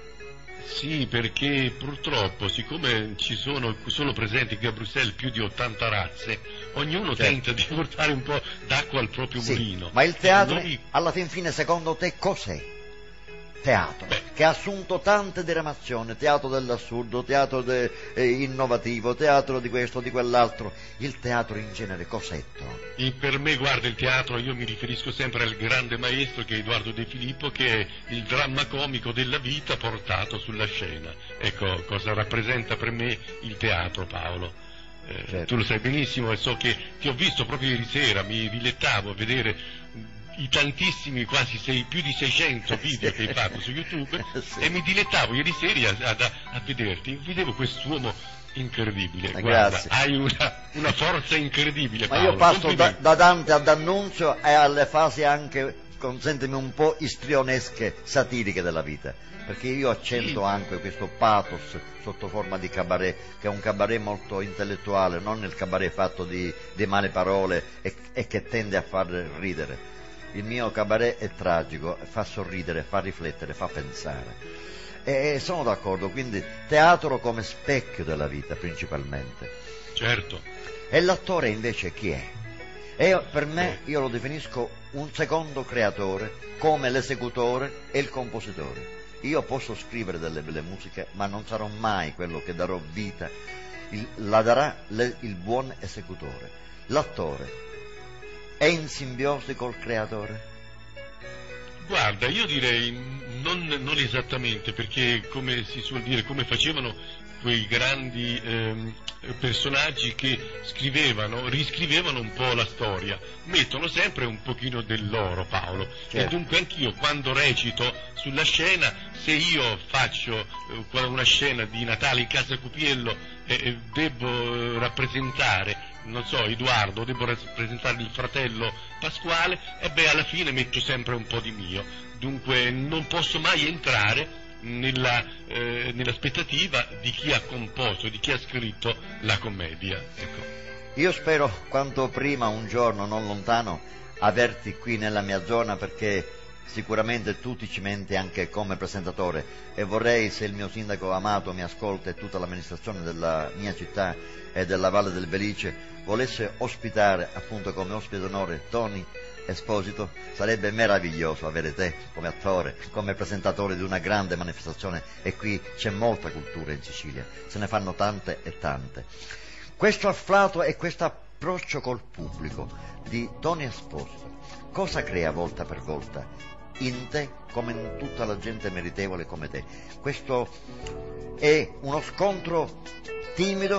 Sì, perché purtroppo, siccome ci sono solo presenti qui a Bruxelles più di ottanta razze, ognuno certo. tenta di portare un po' d'acqua al proprio sì, mulino. Ma il teatro, Noi... alla fin fine, secondo te, cos'è? Teatro, Beh. che ha assunto tante diramazioni, teatro dell'assurdo, teatro de, eh, innovativo, teatro di questo, di quell'altro. Il teatro in genere cos'è? E per me, guarda, il teatro, io mi riferisco sempre al grande maestro che è Edoardo De Filippo, che è il dramma comico della vita portato sulla scena. Ecco cosa rappresenta per me il teatro, Paolo. Eh, certo. Tu lo sai benissimo e so che ti ho visto proprio ieri sera, mi dilettavo a vedere i tantissimi, quasi sei, più di seicento video che hai fatto su YouTube sì. e mi dilettavo ieri sera a, a, a vederti, vedevo quest'uomo incredibile, eh, guarda, grazie. hai una, una forza incredibile, ma Paolo. Io passo da, da Dante ad D'Annunzio e alle fasi anche, consentimi, un po' istrionesche, satiriche della vita, perché io accento sì. anche questo pathos sotto forma di cabaret, che è un cabaret molto intellettuale, non il cabaret fatto di, di male parole e, e che tende a far ridere. Il mio cabaret è tragico, fa sorridere, fa riflettere, fa pensare. E sono d'accordo, quindi teatro come specchio della vita principalmente. Certo. E l'attore invece chi è? E per me, io lo definisco un secondo creatore, come l'esecutore e il compositore. Io posso scrivere delle belle musiche, ma non sarò mai quello che darò vita, il, la darà le, il buon esecutore. L'attore è in simbiosi col creatore? Guarda, io direi non, non esattamente, perché come si suol dire, come facevano quei grandi ehm, personaggi che scrivevano, riscrivevano un po' la storia, mettono sempre un pochino del loro, Paolo. Certo. E dunque anch'io quando recito sulla scena, se io faccio eh, una scena di Natale in casa Cupiello e eh, devo eh, rappresentare, non so, Edoardo, devo rappresentare il fratello Pasquale, e beh, alla fine metto sempre un po' di mio. Dunque non posso mai entrare nella, eh, nell'aspettativa di chi ha composto, di chi ha scritto la commedia. Ecco. Io spero quanto prima, un giorno non lontano, averti qui nella mia zona, perché sicuramente tu ti cimenti anche come presentatore, e vorrei, se il mio sindaco amato mi ascolta e tutta l'amministrazione della mia città e della Valle del Belice volesse ospitare appunto come ospite d'onore Tony Esposito, sarebbe meraviglioso avere te come attore, come presentatore di una grande manifestazione, e qui c'è molta cultura in Sicilia, se ne fanno tante e tante. Questo afflato e questo approccio col pubblico di Tony Esposito cosa crea volta per volta in te come in tutta la gente meritevole come te? Questo è uno scontro timido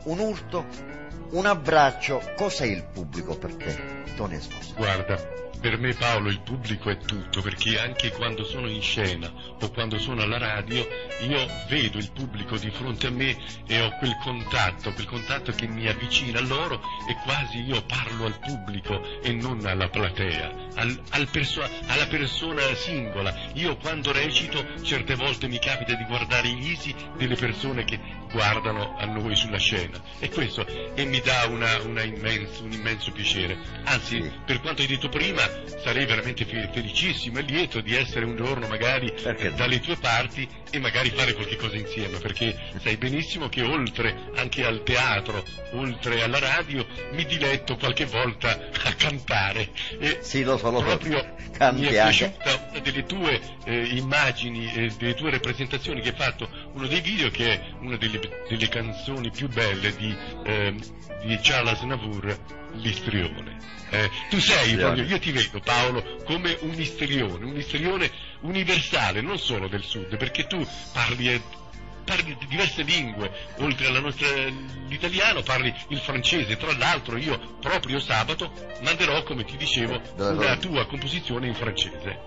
un urto, un abbraccio. Cos'è il pubblico per te, Tony Esposito? Guarda, per me, Paolo, il pubblico è tutto, perché anche quando sono in scena o quando sono alla radio io vedo il pubblico di fronte a me e ho quel contatto, quel contatto che mi avvicina a loro, e quasi io parlo al pubblico e non alla platea, al, al perso- alla persona singola. Io quando recito certe volte mi capita di guardare i visi delle persone che guardano a noi sulla scena, e questo e mi dà una, una immenso, un immenso piacere. Anzi, sì. Per quanto hai detto prima, sarei veramente felicissimo e lieto di essere un giorno magari eh, dalle tue parti e magari fare qualche cosa insieme, perché sai benissimo che oltre anche al teatro, oltre alla radio, mi diletto qualche volta a cantare, e sì, lo so, lo proprio so. Mi è piaciuta una delle tue eh, immagini e delle tue rappresentazioni che hai fatto, uno dei video, che è una delle, delle canzoni più belle di, eh, di Charles Navour, L'istrione. Eh, tu sei proprio, io ti vedo, Paolo, come un istrione, un istrione universale, non solo del sud, perché tu parli, eh, parli di diverse lingue, oltre alla nostra, l'italiano, parli il francese. Tra l'altro io proprio sabato manderò, come ti dicevo, una tua composizione in francese.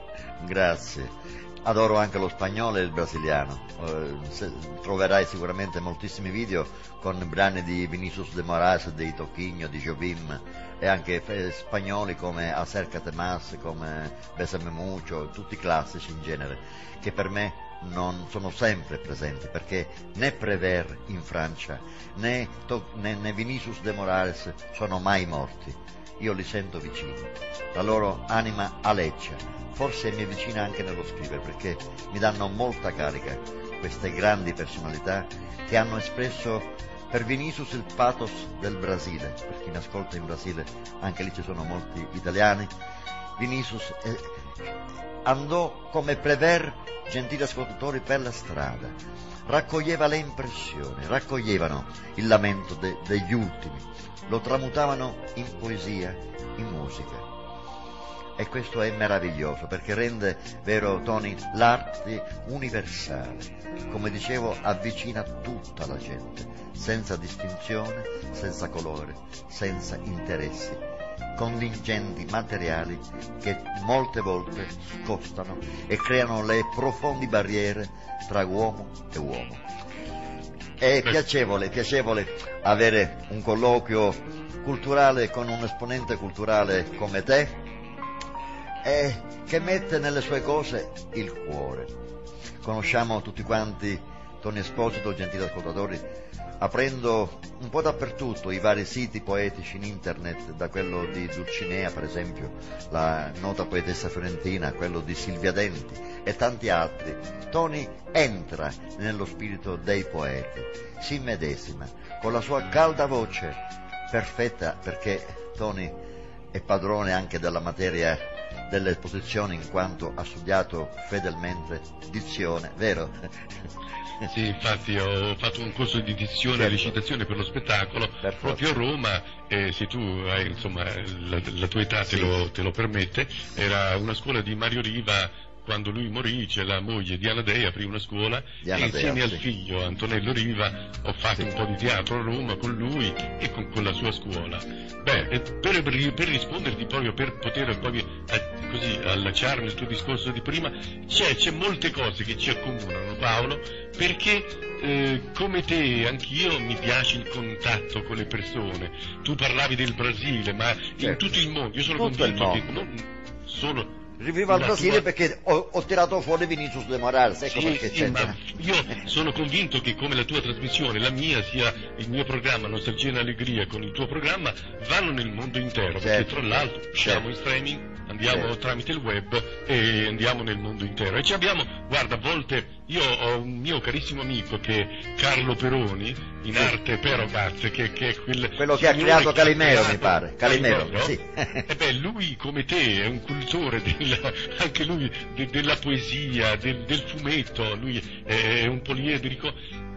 Grazie. Adoro anche lo spagnolo e il brasiliano. Eh, se, troverai sicuramente moltissimi video con brani di Vinicius de Moraes, di Toquinho, di Jobim, e anche eh, spagnoli come Acércate Más, come Bésame Mucho, tutti classici in genere, che per me non sono sempre presenti, perché né Prévert in Francia né, to, né, né Vinicius de Moraes sono mai morti. Io li sento vicini, la loro anima aleggia. Forse mi avvicina anche nello scrivere, perché mi danno molta carica queste grandi personalità che hanno espresso per Vinicius il pathos del Brasile. Per chi mi ascolta in Brasile, anche lì ci sono molti italiani. Vinicius eh, andò come Prévert, gentili ascoltatori, per la strada, raccoglieva le impressioni, raccoglievano il lamento de- degli ultimi, lo tramutavano in poesia, in musica. E questo è meraviglioso, perché rende, vero Tony, l'arte universale. Come dicevo, avvicina tutta la gente, senza distinzione, senza colore, senza interessi, contingenti materiali che molte volte scostano e creano le profondi barriere tra uomo e uomo. È piacevole, piacevole avere un colloquio culturale con un esponente culturale come te, e che mette nelle sue cose il cuore. Conosciamo tutti quanti Tony Esposito, gentili ascoltatori, aprendo un po' dappertutto i vari siti poetici in internet, da quello di Dulcinea per esempio, la nota poetessa fiorentina, quello di Silvia Denti e tanti altri. Tony entra nello spirito dei poeti, si immedesima con la sua calda voce perfetta, perché Tony è padrone anche della materia delle esposizioni, in quanto ha studiato fedelmente dizione, vero? Sì, infatti ho fatto un corso di dizione certo. e recitazione per lo spettacolo per proprio a Roma, e se tu hai, insomma, la, la tua età te, sì. lo, te lo permette, era una scuola di Mario Riva. Quando lui morì, c'è la moglie Diana Dei, aprì una scuola, Diana e insieme Dea, al sì. figlio Antonello Riva ho fatto sì. un po' di teatro a Roma con lui e con, con la sua scuola. Beh, per, per, per risponderti proprio, per poter proprio a, così allacciarmi il tuo discorso di prima, c'è, c'è molte cose che ci accomunano, Paolo, perché eh, come te anch'io mi piace il contatto con le persone. Tu parlavi del Brasile, ma certo. in tutto il mondo, io sono tutto convinto che non solo rivivo al Brasile tua... perché ho, ho tirato fuori Vinicius de Moraes, ecco sì, perché sì, ma io sono convinto che come la tua trasmissione, la mia, sia il mio programma Nostalgia e Allegria con il tuo programma, vanno nel mondo intero, certo. perché tra l'altro usciamo certo. in streaming, andiamo certo. tramite il web e andiamo nel mondo intero. E ci abbiamo, guarda, a volte io ho un mio carissimo amico che è Carlo Peroni, in sì. arte Perogaz, che, che è quel quello che ha creato Calimero, mi pare. Calimero, Calimero sì. E beh, lui come te è un cultore del, anche lui de, della poesia, del, del fumetto, lui è un poliedrico.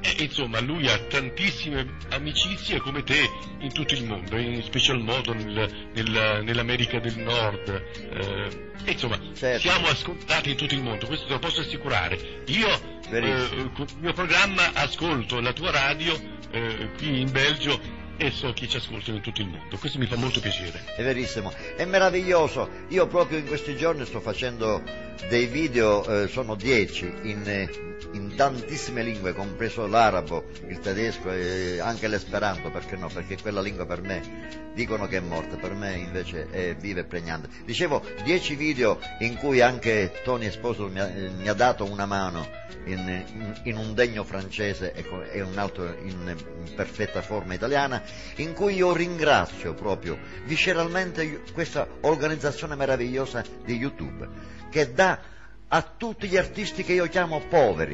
E insomma, lui ha tantissime amicizie come te in tutto il mondo, in special modo nel, nel, nell'America del Nord. Eh, e insomma, certo. Siamo ascoltati in tutto il mondo, questo te lo posso assicurare. Io eh, con il mio programma ascolto la tua radio eh, qui in Belgio e so chi ci ascolta in tutto il mondo, questo mi fa molto piacere. È verissimo, è meraviglioso. Io proprio in questi giorni sto facendo dei video, eh, sono dieci, in, in tantissime lingue, compreso l'arabo, il tedesco e anche l'esperanto, perché no? Perché quella lingua per me dicono che è morta, per me invece è viva e pregnante. Dicevo, dieci video in cui anche Tony Esposito mi ha, mi ha dato una mano in, in, in un degno francese e, e un altro in, in perfetta forma italiana, in cui io ringrazio proprio visceralmente questa organizzazione meravigliosa di YouTube, che dà a tutti gli artisti che io chiamo poveri,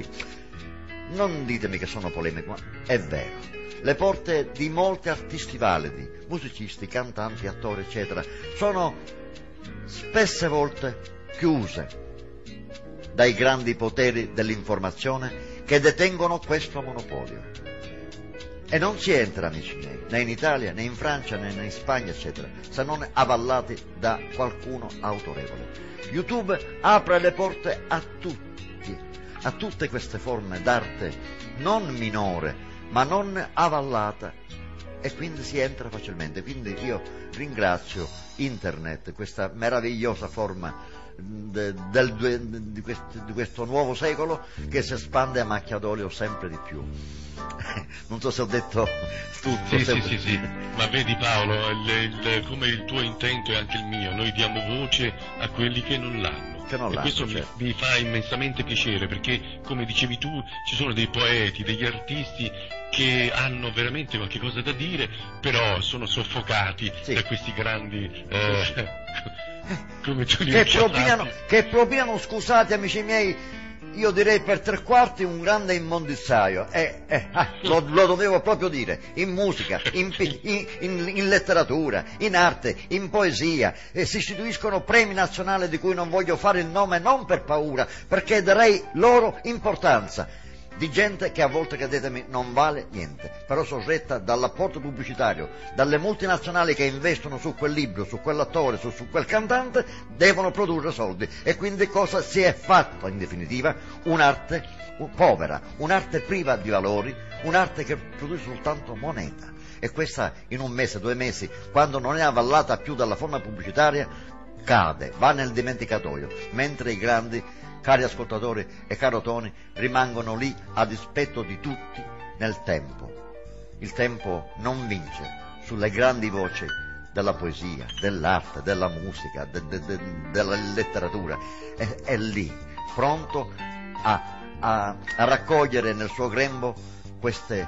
non ditemi che sono polemico, ma è vero, le porte di molti artisti validi, musicisti, cantanti, attori, eccetera, sono spesse volte chiuse dai grandi poteri dell'informazione che detengono questo monopolio. E non si entra, amici miei, né in Italia, né in Francia, né in Spagna, eccetera, se non avallati da qualcuno autorevole. YouTube apre le porte a tutti, a tutte queste forme d'arte non minore, ma non avallata, e quindi si entra facilmente. Quindi io ringrazio Internet, questa meravigliosa forma de, del, de, di, questo, di questo nuovo secolo che si espande a macchia d'olio sempre di più. Non so se ho detto tutto. Sì, se... sì, sì, sì, ma vedi Paolo, il, il, come il tuo intento è anche il mio, noi diamo voce a quelli che non l'hanno. Che non e l'hanno, questo certo. mi, mi fa immensamente piacere, perché come dicevi tu ci sono dei poeti, degli artisti che hanno veramente qualche cosa da dire, però sono soffocati sì. da questi grandi eh, come tu li che propinano, che propinano, scusate amici miei, io direi per tre quarti un grande immondizzaio, eh, eh, ah, lo, lo dovevo proprio dire, in musica, in, in, in, in letteratura, in arte, in poesia, e si istituiscono premi nazionali di cui non voglio fare il nome, non per paura, perché darei loro importanza, di gente che a volte, credetemi, non vale niente, però sorretta dall'apporto pubblicitario, dalle multinazionali che investono su quel libro, su quell'attore, su, su quel cantante, devono produrre soldi. E quindi cosa si è fatto in definitiva? Un'arte povera, un'arte priva di valori, un'arte che produce soltanto moneta. E questa in un mese, due mesi, quando non è avvallata più dalla forma pubblicitaria, cade, va nel dimenticatoio, mentre i grandi, cari ascoltatori e caro Tony, rimangono lì a dispetto di tutti nel tempo. Il tempo non vince sulle grandi voci della poesia, dell'arte, della musica, de, de, de, della letteratura. È, è lì, pronto a, a, a raccogliere nel suo grembo queste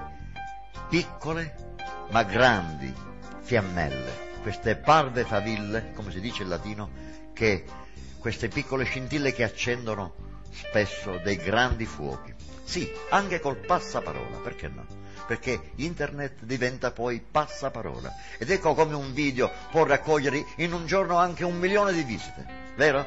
piccole ma grandi fiammelle, queste parve faville, come si dice in latino, che queste piccole scintille che accendono spesso dei grandi fuochi. Sì, anche col passaparola, perché no? Perché internet diventa poi passaparola. Ed ecco come un video può raccogliere in un giorno anche un milione di visite, vero?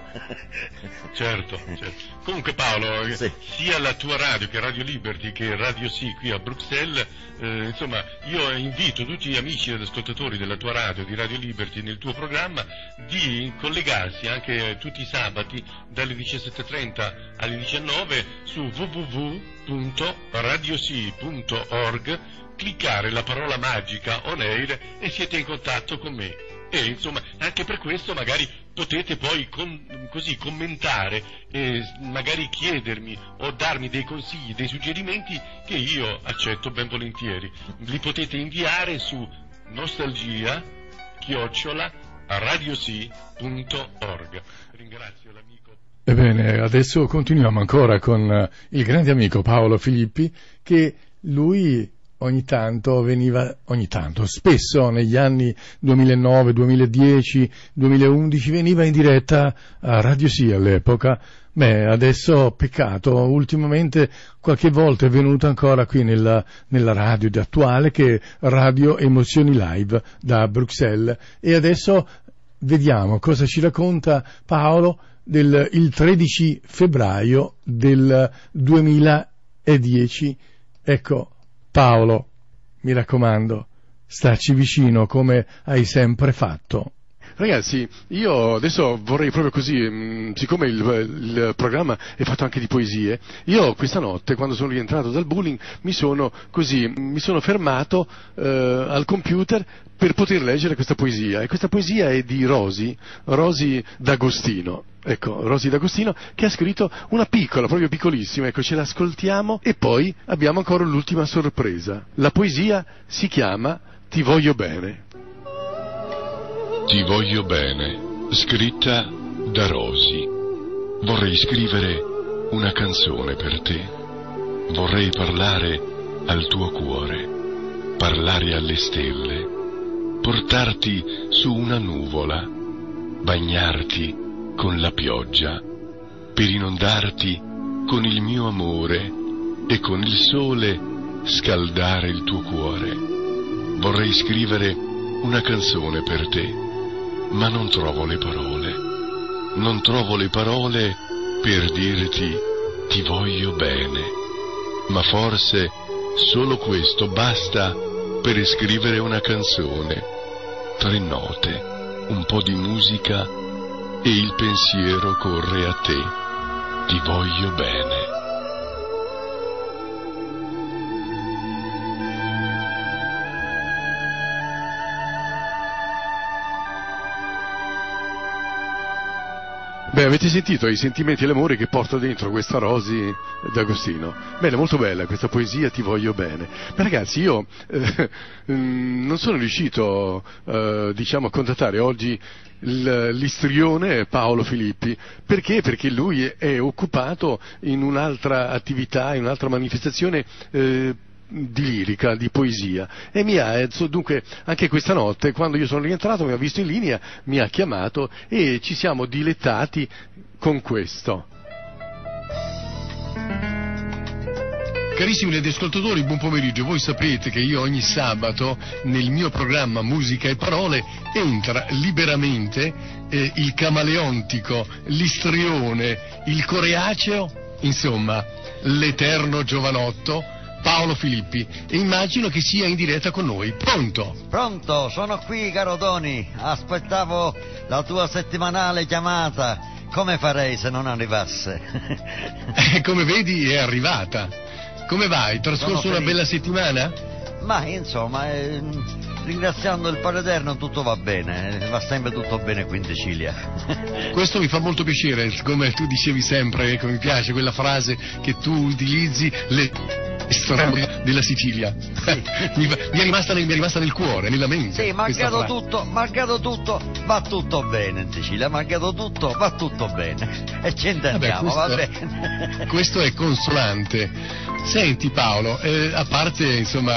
Certo, certo. Comunque Paolo, sì. sia la tua radio che Radio Liberty che Radio Sì qui a Bruxelles, eh, insomma, io invito tutti gli amici ed ascoltatori della tua radio, di Radio Liberty, nel tuo programma, di collegarsi anche tutti i sabati dalle diciassette e trenta alle diciannove su w w w punto radiosì punto org, cliccare la parola magica on air e siete in contatto con me. E insomma, anche per questo magari potete poi com- così commentare e magari chiedermi o darmi dei consigli, dei suggerimenti che io accetto ben volentieri. Li potete inviare su nostalgia chiocciola radiosì punto org. Ringrazio l'amico. Ebbene, adesso continuiamo ancora con il grande amico Paolo Filippi, che lui ogni tanto veniva, ogni tanto, spesso negli anni duemilanove, duemiladieci, duemilaundici veniva in diretta a Radio Sì all'epoca. Beh, adesso peccato, ultimamente qualche volta è venuto ancora qui nella, nella radio di attuale, che è Radio Emozioni Live da Bruxelles, e adesso vediamo cosa ci racconta Paolo del il tredici febbraio del duemiladieci Ecco, Paolo, mi raccomando, staci vicino come hai sempre fatto. Ragazzi, io adesso vorrei proprio così, mh, siccome il, il programma è fatto anche di poesie, io questa notte, quando sono rientrato dal bowling, mi sono così, mi sono fermato eh, al computer per poter leggere questa poesia, e questa poesia è di Rosi, Rosi D'Agostino. Ecco, Rosi D'Agostino, che ha scritto una piccola, proprio piccolissima, ecco, ce l'ascoltiamo e poi abbiamo ancora l'ultima sorpresa. La poesia si chiama Ti voglio bene. Ti voglio bene, scritta da Rosi. Vorrei scrivere una canzone per te. Vorrei parlare al tuo cuore, parlare alle stelle, portarti su una nuvola, bagnarti con la pioggia, per inondarti con il mio amore e con il sole scaldare il tuo cuore. Vorrei scrivere una canzone per te, ma non trovo le parole, non trovo le parole per dirti ti voglio bene, ma forse solo questo basta per scrivere una canzone, tre note, un po' di musica e il pensiero corre a te, ti voglio bene. Beh, avete sentito i sentimenti e l'amore che porta dentro questa Rosi D'Agostino? Bene, molto bella questa poesia, Ti voglio bene. Ma ragazzi, io eh, non sono riuscito, eh, diciamo, a contattare oggi l'istrione Paolo Filippi. Perché? Perché lui è occupato in un'altra attività, in un'altra manifestazione eh, di lirica, di poesia, e mi ha, dunque, anche questa notte, quando io sono rientrato, mi ha visto in linea, mi ha chiamato e ci siamo dilettati con questo. Carissimi radioascoltatori, buon pomeriggio. Voi sapete che io ogni sabato nel mio programma Musica e Parole entra liberamente eh, il camaleontico, l'istrione, il coreaceo, insomma l'eterno giovanotto Paolo Filippi, e immagino che sia in diretta con noi. Pronto? Pronto, sono qui, caro Toni. Aspettavo la tua settimanale chiamata. Come farei se non arrivasse? Eh, come vedi è arrivata. Come vai? Trascorso una bella settimana? Ma insomma, eh, ringraziando il Padre Eterno tutto va bene, va sempre tutto bene qui in Sicilia. Questo mi fa molto piacere, come tu dicevi sempre, ecco, mi piace quella frase che tu utilizzi, le storie della Sicilia. Sì. mi, mi, è rimasta nel, mi è rimasta nel cuore, nella mente. Sì, malgrado tutto, malgrado tutto, va tutto bene in Sicilia, malgrado tutto, va tutto bene. E ci intendiamo, va bene. Questo è consolante. Senti Paolo, eh, a parte insomma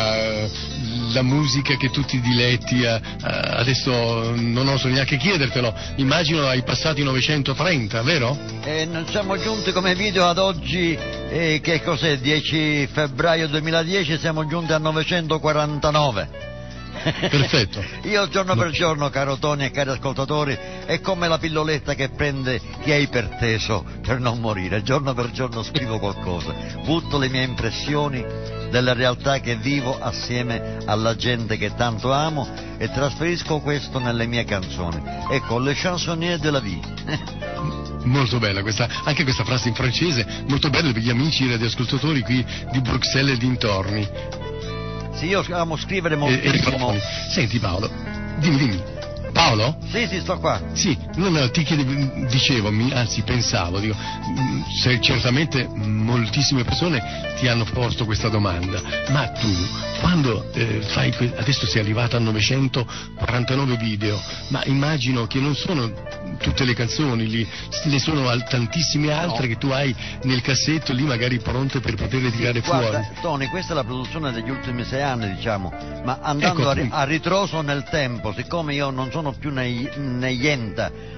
la musica che tu ti diletti, eh, adesso non oso neanche chiedertelo, immagino hai passato i novecentotrenta, vero? Eh, siamo giunti come video ad oggi, eh, che cos'è, dieci febbraio duemiladieci, siamo giunti a novecentoquarantanove. Perfetto. Io giorno per giorno, caro Toni e cari ascoltatori, è come la pilloletta che prende chi è iperteso per non morire. Giorno per giorno scrivo qualcosa, butto le mie impressioni della realtà che vivo assieme alla gente che tanto amo e trasferisco questo nelle mie canzoni. Ecco, le chansonniers de la vie. Molto bella questa, anche questa frase in francese, molto bella per gli amici radioascoltatori qui di Bruxelles e dintorni. Sì, io amo scrivere moltissimo. E, e, senti Paolo, dimmi, dimmi. Paolo? Sì, sì, sto qua. Sì, no, no, ti chiedevo, dicevo, mi, anzi pensavo, dico, se certamente moltissime persone ti hanno posto questa domanda, ma tu, quando eh, fai, adesso sei arrivato a novecentoquarantanove video, ma immagino che non sono tutte le canzoni, lì, ne sono tantissime altre no. che tu hai nel cassetto lì magari pronte per poterle tirare sì, guarda, fuori. Tony, questa è la produzione degli ultimi sei anni, diciamo, ma andando ecco, a, a ritroso nel tempo, siccome io non sono più nei, negli enta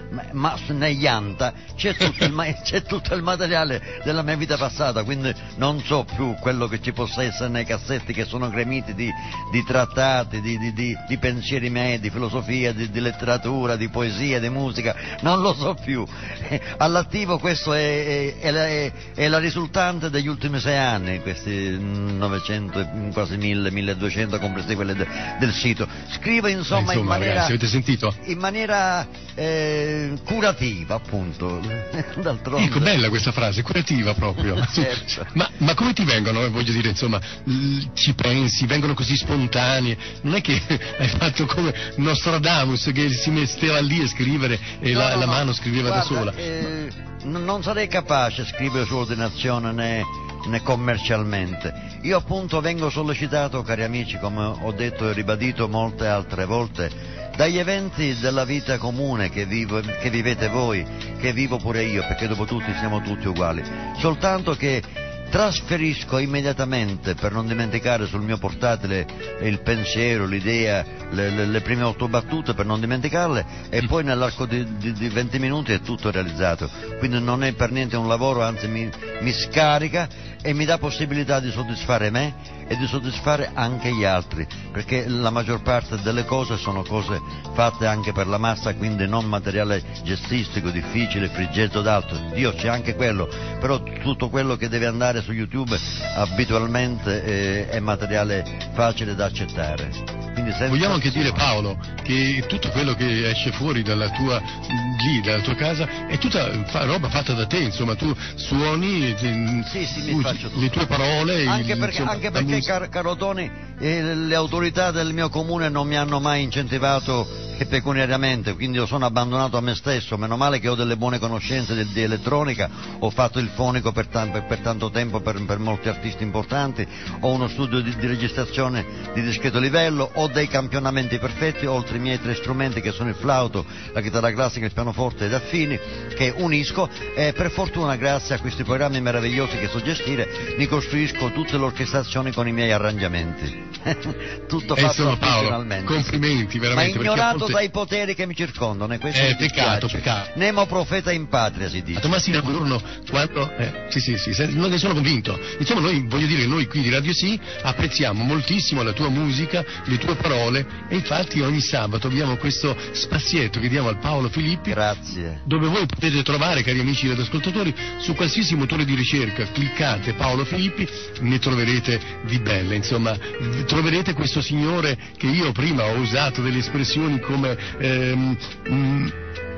ma, ma negli anta c'è tutto, il, ma- c'è tutto il materiale della mia vita passata, quindi non so più quello che ci possa essere nei cassetti che sono gremiti di, di trattati, di, di, di, di pensieri miei, di filosofia, di, di letteratura, di poesia, di musica, non lo so più. All'attivo questo è, è, è, è, è la risultante degli ultimi sei anni, questi novecento, quasi mille, milleduecento compresi quelli de, del sito. Scrivo insomma, eh, insomma in maniera, ragazzi, avete sentito? In maniera eh, curativa, appunto. D'altronde. Ecco, bella questa frase, curativa proprio. Certo. ma, ma come ti vengono, voglio dire, insomma, ci pensi, vengono così spontanee, non è che hai fatto come Nostradamus che si metteva lì a scrivere e no, la, no, la no. mano scriveva Guarda, da sola. Eh, n- non sarei capace di scrivere su ordinazione né, né commercialmente. Io appunto vengo sollecitato, cari amici, come ho detto e ribadito molte altre volte, dagli eventi della vita comune che, vivo, che vivete voi, che vivo pure io, perché dopo tutti siamo tutti uguali, soltanto che trasferisco immediatamente, per non dimenticare sul mio portatile il pensiero, l'idea, le, le, le prime otto battute per non dimenticarle, e poi nell'arco di, di, di venti minuti è tutto realizzato, quindi non è per niente un lavoro, anzi mi, mi scarica e mi dà possibilità di soddisfare me e di soddisfare anche gli altri, perché la maggior parte delle cose sono cose fatte anche per la massa, quindi non materiale gestistico, difficile, friggetto d'altro. Dio c'è anche quello, però tutto quello che deve andare su YouTube abitualmente eh, è materiale facile da accettare. Quindi senza Vogliamo anche opzione. dire, Paolo, che tutto quello che esce fuori dalla tua, lì, dalla tua casa è tutta fa, roba fatta da te, insomma, tu suoni, ti, sì, sì, mi usi faccio tutto. le tue parole. Anche il, perché, insomma, anche la perché musica. car- caro Tony, eh, le autorità del mio comune non mi hanno mai incentivato che pecuniariamente, quindi io sono abbandonato a me stesso. Meno male che ho delle buone conoscenze di, di elettronica, ho fatto il fonico per, tan- per, per tanto tempo per, per molti artisti importanti, ho uno studio di, di registrazione di discreto livello, ho dei campionamenti perfetti, oltre i miei tre strumenti che sono il flauto, la chitarra classica, il pianoforte ed affini, che unisco, e per fortuna grazie a questi programmi meravigliosi che so gestire mi costruisco tutte le orchestrazioni con i miei arrangiamenti. Tutto Eh, fatto insomma, Paolo, professionalmente. complimenti veramente. Ma ignorato volte... dai poteri che mi circondano, e questo Eh, mi peccato, dispiace. peccato. Nemo profeta in patria, si dice. A Tommasino Bruno, quando... Eh, sì, sì, sì, se- non ne sono convinto. Insomma, noi, voglio dire, noi qui di Radio Sì apprezziamo moltissimo la tua musica, le tue parole, e infatti ogni sabato abbiamo questo spazietto che diamo al Paolo Filippi. Grazie. Dove voi potete trovare, cari amici radioascoltatori, su qualsiasi motore di ricerca, cliccate Paolo Filippi, ne troverete di belle, insomma, troverete questo signore che io prima ho usato delle espressioni come ehm, mm,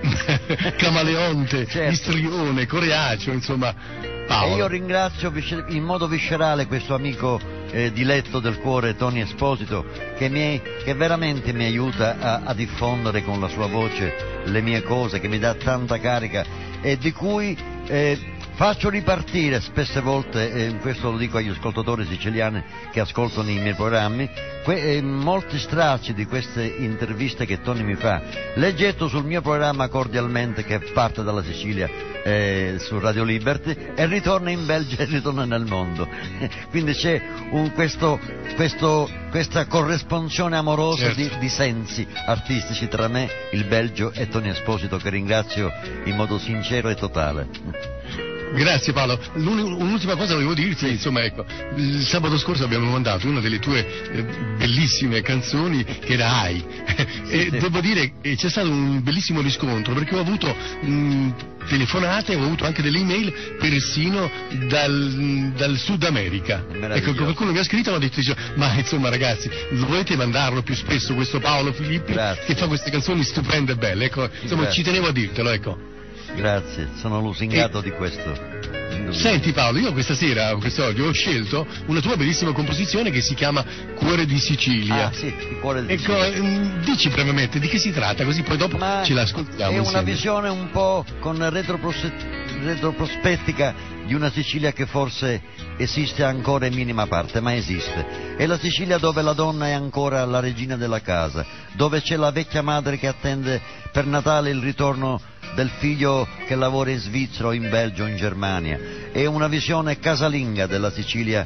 camaleonte, Certo. istrione, coreaceo, insomma, Paolo. E io ringrazio viscer- in modo viscerale questo amico eh, diletto del cuore, Tony Esposito, che, mi, che veramente mi aiuta a, a diffondere con la sua voce le mie cose, che mi dà tanta carica e di cui eh, faccio ripartire spesse volte, e questo lo dico agli ascoltatori siciliani che ascoltano i miei programmi, que- eh, molti stracci di queste interviste che Tony mi fa, le getto sul mio programma Cordialmente, che parte dalla Sicilia eh, su Radio Liberty, e ritorna in Belgio e ritorna nel mondo. Quindi c'è un, questo, questo, questa corresponsione amorosa Certo. di, di sensi artistici tra me, il Belgio e Tony Esposito, che ringrazio in modo sincero e totale. Grazie Paolo. L'uni- un'ultima cosa volevo dirti, insomma, ecco, il sabato scorso abbiamo mandato una delle tue eh, bellissime canzoni che era Ai e sì. devo dire che c'è stato un bellissimo riscontro, perché ho avuto mh, telefonate, ho avuto anche delle email persino dal, dal Sud America. Ecco, qualcuno mi ha scritto e mi ha detto, ma insomma ragazzi, volete mandarlo più spesso questo Paolo Filippi, Grazie. che fa queste canzoni stupende e belle, ecco, insomma, Grazie. ci tenevo a dirtelo, ecco. Grazie, sono lusingato di questo. Senti Paolo, io questa sera, quest'oggi, ho scelto una tua bellissima composizione che si chiama Cuore di Sicilia. Ah sì, il cuore di Ecco, Sicilia. ehm, dici brevemente di che si tratta, così poi dopo Ma ce l'ascoltiamo è una insieme. visione un po' con retropros- retroprospettica di una Sicilia che forse esiste ancora in minima parte, ma esiste. È la Sicilia dove la donna è ancora la regina della casa, dove c'è la vecchia madre che attende per Natale il ritorno del figlio che lavora in Svizzera o in Belgio o in Germania. È una visione casalinga della Sicilia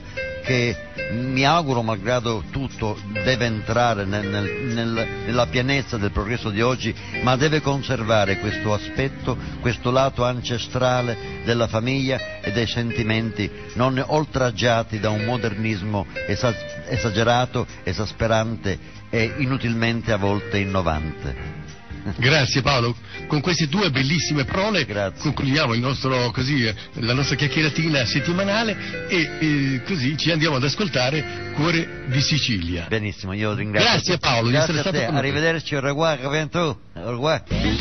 che mi auguro, malgrado tutto, deve entrare nel, nel, nel, nella pienezza del progresso di oggi, ma deve conservare questo aspetto, questo lato ancestrale della famiglia e dei sentimenti non oltraggiati da un modernismo esa- esagerato, esasperante e inutilmente a volte innovante. Grazie Paolo, con queste due bellissime parole Grazie. concludiamo il nostro, così, la nostra chiacchieratina settimanale e, e così ci andiamo ad ascoltare Cuore di Sicilia. Benissimo, io ringrazio. Grazie Paolo di Grazie essere a stato te. con noi. Arrivederci, au revoir, a bientôt. Au revoir.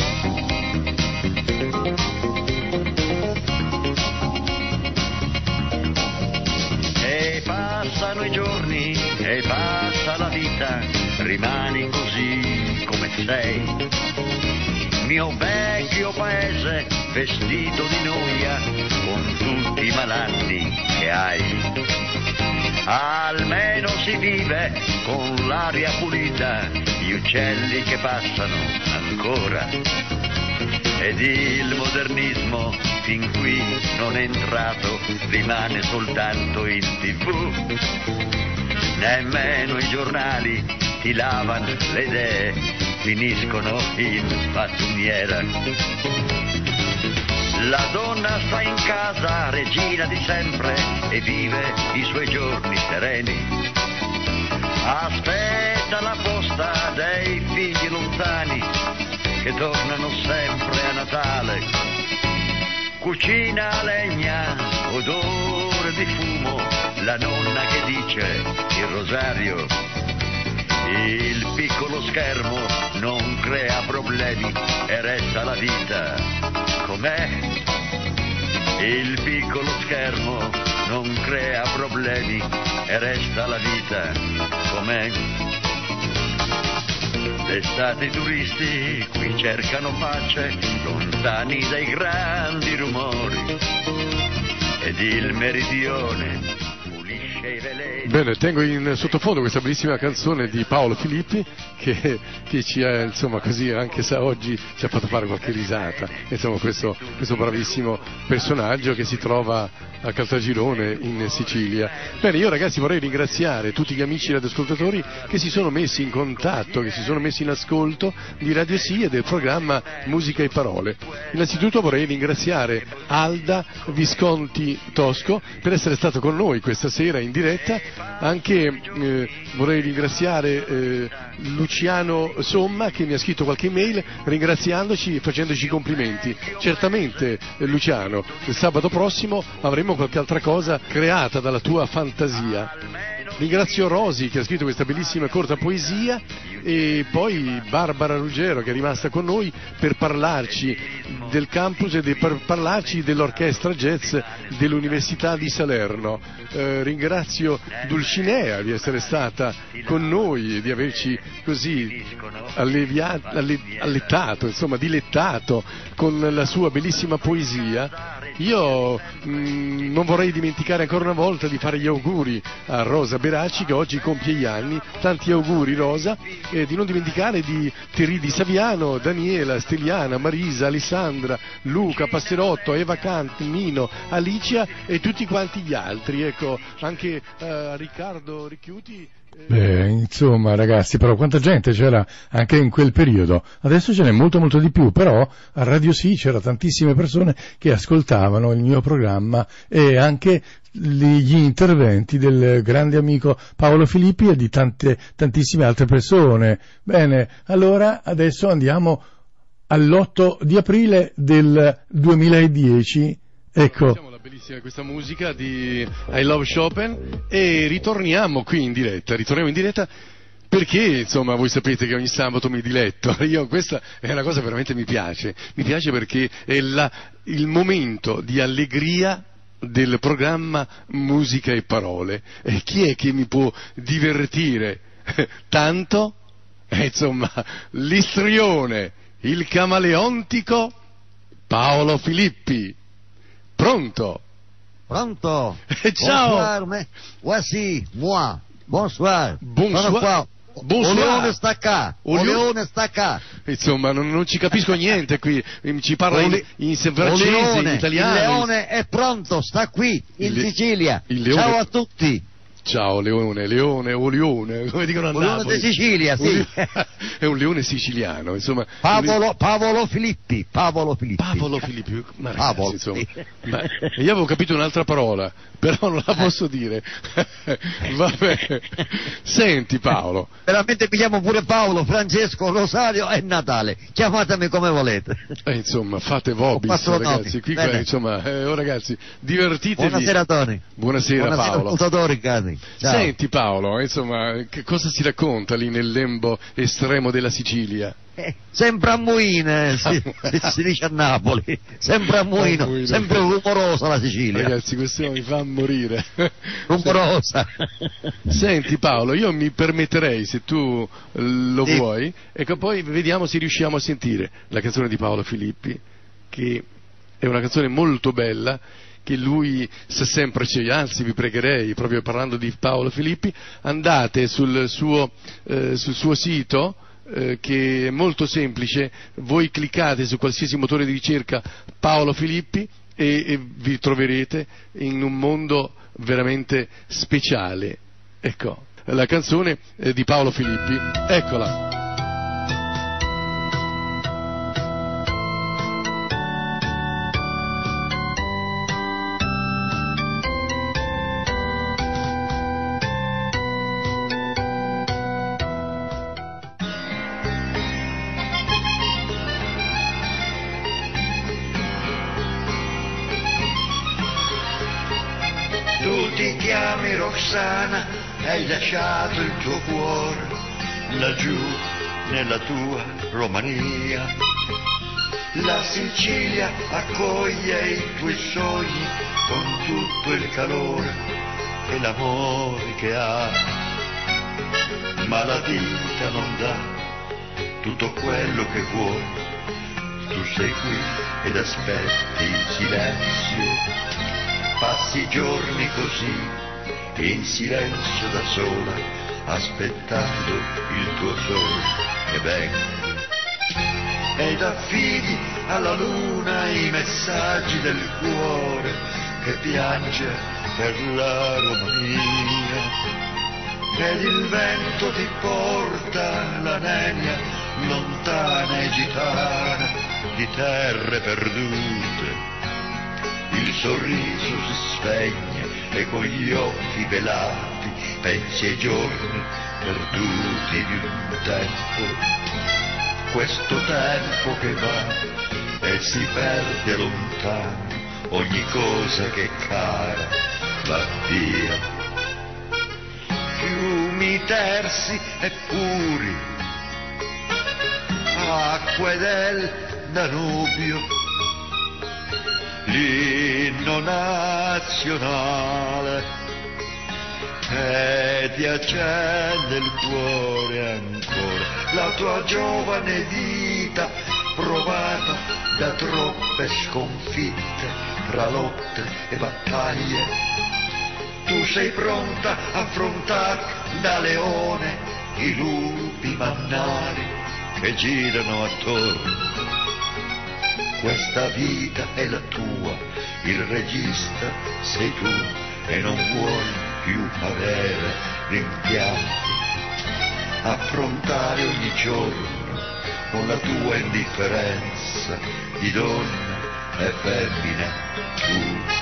E passano i giorni e passa la vita, rimani così come sei. Mio vecchio paese vestito di noia con tutti i malanni che hai. Almeno si vive con l'aria pulita, gli uccelli che passano ancora. Ed il modernismo fin qui non è entrato, rimane soltanto in tivù. Nemmeno i giornali ti lavano le idee, finiscono in pattumiera. La donna sta in casa, regina di sempre, e vive i suoi giorni sereni. Aspetta la posta dei figli lontani, che tornano sempre a Natale. Cucina a legna, odore di fumo, la nonna che dice il rosario. Il piccolo schermo non crea problemi e resta la vita com'è. Il piccolo schermo non crea problemi e resta la vita com'è. D'estate i turisti qui cercano pace, lontani dai grandi rumori, ed il meridione pulisce i veleni. Bene, tengo in sottofondo questa bellissima canzone di Paolo Filippi che, che ci ha, insomma, così, anche se oggi ci ha fatto fare qualche risata, insomma, questo, questo bravissimo personaggio che si trova a Caltagirone in Sicilia. Bene, io ragazzi vorrei ringraziare tutti gli amici radioascoltatori che si sono messi in contatto, che si sono messi in ascolto di Radio Sì e del programma Musica e Parole. Innanzitutto vorrei ringraziare Alda Visconti Tosco per essere stato con noi questa sera in diretta. Anche eh, vorrei ringraziare eh, Luciano Somma che mi ha scritto qualche email ringraziandoci e facendoci complimenti. Certamente eh, Luciano, il sabato prossimo avremo qualche altra cosa creata dalla tua fantasia. Ringrazio Rosi che ha scritto questa bellissima corta poesia e poi Barbara Ruggero che è rimasta con noi per parlarci del campus e per parlarci dell'orchestra jazz dell'Università di Salerno. Eh, ringrazio Dulcinea di essere stata con noi e di averci così alleviato, alle, allettato, insomma dilettato con la sua bellissima poesia. Io mh, non vorrei dimenticare ancora una volta di fare gli auguri a Rosa Beracci che oggi compie gli anni, tanti auguri Rosa, e di non dimenticare di Terry Di Saviano, Daniela, Steliana, Marisa, Alessandra, Luca, Passerotto, Eva Cant, Mino, Alicia e tutti quanti gli altri, ecco, anche uh, Riccardo Ricchiuti. Beh, insomma ragazzi, però quanta gente c'era anche in quel periodo, adesso ce n'è molto molto di più, però a Radio Sì c'era tantissime persone che ascoltavano il mio programma e anche gli interventi del grande amico Paolo Filippi e di tante, tantissime altre persone. Bene, allora adesso andiamo all'otto di aprile del duemiladieci, ecco. Bellissima questa musica di I Love Chopin e ritorniamo qui in diretta, ritorniamo in diretta perché insomma voi sapete che ogni sabato mi diletto, io questa è una cosa che veramente mi piace, mi piace perché è la, il momento di allegria del programma Musica e Parole e chi è che mi può divertire tanto? Eh, insomma l'istrione, il camaleontico Paolo Filippi. Pronto? Pronto? Ciao. Bonsoir, mais voici moi. Bonsoir. Bonsoir. Sono qua. Bonsoir. O leone sta qua. O, O leone sta qua. Insomma, non, non ci capisco niente qui. Ci parla in, in francese, in italiano. Il leone è pronto, sta qui in il le... Sicilia. Il leone... Ciao a tutti. Ciao Leone, Leone o Lione, come dicono a Un leone Napoli. di Sicilia, sì. È un leone siciliano, insomma. Pavolo, Pavolo Filippi, Pavolo Filippi. Pavolo Filippi, ma ragazzi, Pavolo, insomma, sì. ma io avevo capito un'altra parola, però non la posso dire. Vabbè. Senti Paolo. Veramente mi chiamo pure Paolo, Francesco, Rosario e Natale. Chiamatemi come volete. Eh, insomma, fate vobis, ragazzi. Qui, qua, insomma, eh, oh, ragazzi, divertitevi. Buonasera Tony. Buonasera, Buonasera Paolo. ascoltatori cari. Ciao. Senti Paolo, insomma, che cosa si racconta lì nel lembo estremo della Sicilia? Eh, sempre a Muina, si, si dice a Napoli, sempre a Muino, Muino. sempre rumorosa la Sicilia. Ragazzi, questo mi fa morire. Rumorosa. Senti Paolo, io mi permetterei, se tu lo sì. vuoi, ecco, poi vediamo se riusciamo a sentire la canzone di Paolo Filippi, che è una canzone molto bella, che lui sa sempre, cioè, anzi vi pregherei, proprio parlando di Paolo Filippi, andate sul suo, eh, sul suo sito, eh, che è molto semplice, voi cliccate su qualsiasi motore di ricerca Paolo Filippi e, e vi troverete in un mondo veramente speciale. Ecco, la canzone eh, di Paolo Filippi, eccola. Ti chiami Roxana, hai lasciato il tuo cuore laggiù nella tua Romania. La Sicilia accoglie i tuoi sogni con tutto il calore e l'amore che ha, ma la vita non dà tutto quello che vuoi. Tu sei qui ed aspetti in silenzio. Passi giorni così, in silenzio da sola, aspettando il tuo sole che venga. Ed affidi alla luna i messaggi del cuore che piange per la Romania. Ed il vento ti porta la nenia lontana e gitana di terre perdute. Il sorriso si spegne e con gli occhi velati pensi ai giorni perduti di un tempo. Questo tempo che va e si perde lontano, ogni cosa che è cara va via. Fiumi tersi e puri, acque del Danubio, l'inno nazionale e ti accende il cuore ancora la tua giovane vita provata da troppe sconfitte tra lotte e battaglie. Tu sei pronta a affrontare da leone i lupi mannari che girano attorno. Questa vita è la tua, il regista sei tu e non vuoi più avere rimpianti. Affrontare ogni giorno con la tua indifferenza di donna e femmina tu.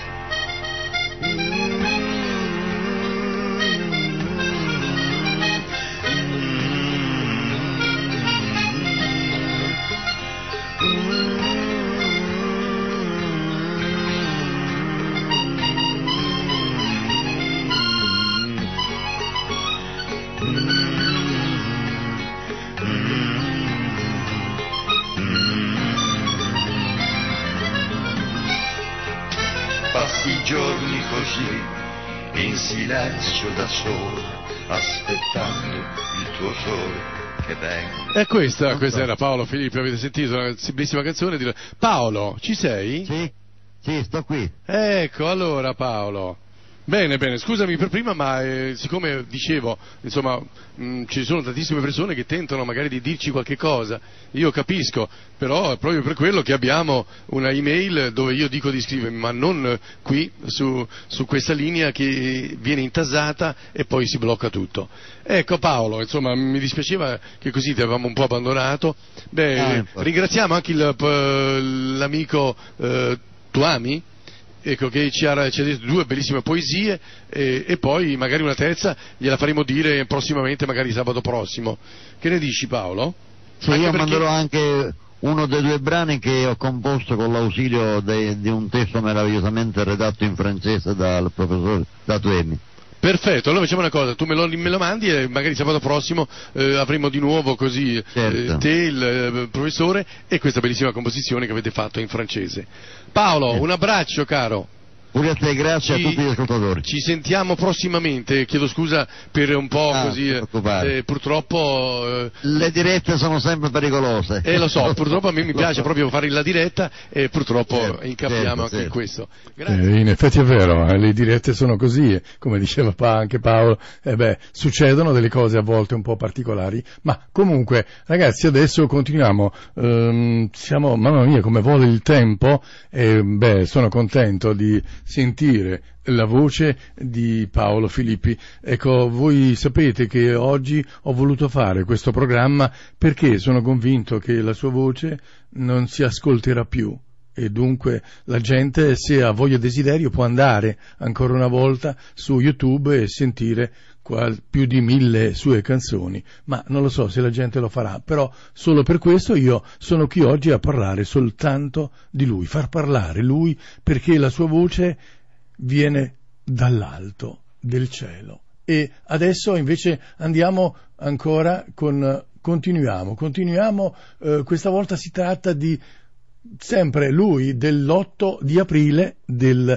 Passi giorni così, in silenzio da solo, aspettando il tuo sole che venga. E questa, questa era Paolo Filippi, avete sentito una bellissima canzone di... Paolo, ci sei? Sì, sì, sto qui. Ecco, allora Paolo, Bene, bene, scusami per prima, ma eh, siccome dicevo, insomma, mh, ci sono tantissime persone che tentano magari di dirci qualche cosa, io capisco, però è proprio per quello che abbiamo una email dove io dico di scrivermi, ma non qui su, su questa linea che viene intasata e poi si blocca tutto. Ecco Paolo, insomma, mi dispiaceva che così ti avevamo un po' abbandonato. Beh, ah, ringraziamo anche il, l'amico eh, Tuami, ecco, che ci ha, ci ha detto due bellissime poesie e, e poi magari una terza gliela faremo dire prossimamente, magari sabato prossimo. Che ne dici Paolo? Sì, anche io perché... manderò anche uno dei due brani che ho composto con l'ausilio de, di un testo meravigliosamente redatto in francese dal professor Datuemi. Perfetto, allora facciamo una cosa, tu me lo, me lo mandi e magari sabato prossimo eh, avremo di nuovo così certo. eh, te, il eh, professore, e questa bellissima composizione che avete fatto in francese. Paolo, un abbraccio caro. Pure a te, grazie ci, a tutti gli ascoltatori. Ci sentiamo prossimamente, chiedo scusa per un po' ah, così, eh, purtroppo... Eh, le dirette sono sempre pericolose. Eh lo so, purtroppo a me mi piace proprio fare la diretta e purtroppo certo, incappiamo certo, anche certo. in questo. Eh, in effetti è vero, eh, le dirette sono così, come diceva pa, anche Paolo, eh beh, succedono delle cose a volte un po' particolari, ma comunque ragazzi adesso continuiamo, ehm, siamo, mamma mia come vuole il tempo, e beh, sono contento di sentire la voce di Paolo Filippi. Ecco, voi sapete che oggi ho voluto fare questo programma perché sono convinto che la sua voce non si ascolterà più e dunque la gente, se ha voglia e desiderio, può andare ancora una volta su YouTube e sentire più di mille sue canzoni, ma non lo so se la gente lo farà, però solo per questo io sono qui oggi a parlare soltanto di lui, far parlare lui, perché la sua voce viene dall'alto del cielo. E adesso invece andiamo ancora con, continuiamo, continuiamo, eh, questa volta si tratta di sempre lui, dell'otto di aprile del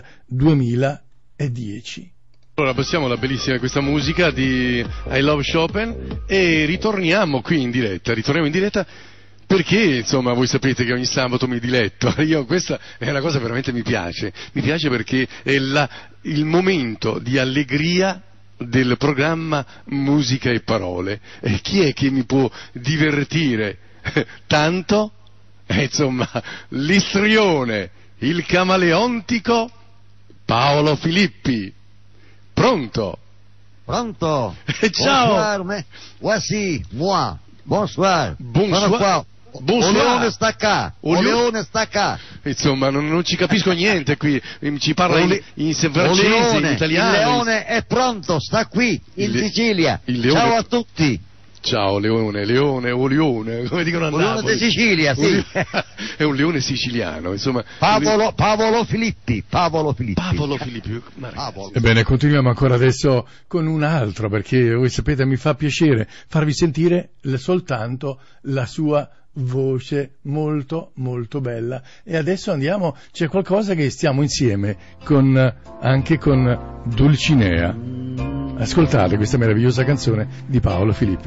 duemiladieci. Allora passiamo alla bellissima questa musica di I Love Chopin e ritorniamo qui in diretta, ritorniamo in diretta perché insomma voi sapete che ogni sabato mi diletto, io questa è una cosa che veramente mi piace, mi piace perché è la, il momento di allegria del programma Musica e Parole, e chi è che mi può divertire tanto? Eh, insomma, l'istrione, il camaleontico Paolo Filippi. Pronto? Pronto? Ciao! Bonsoir, me... Voici, moi. Bonsoir. Bonsoir. Sono qua. Bonsoir. O leone sta qua. O leone sta qua. Insomma, non, non ci capisco niente qui. Ci parla in, in francese, in italiano. Il leone è pronto, sta qui, in le... Sicilia. Leone... Ciao a tutti. Ciao Leone, Leone o Leone, come dicono a Napoli. Leone di Sicilia, sì. È un leone siciliano, insomma. Paolo, Paolo Filippi, Paolo Filippi. Paolo Filippi. Paolo. Ebbene, continuiamo ancora adesso con un altro, perché voi sapete mi fa piacere farvi sentire soltanto la sua voce molto molto bella. E adesso andiamo, c'è qualcosa che stiamo insieme con anche con Dulcinea. Ascoltate questa meravigliosa canzone di Paolo Filippi.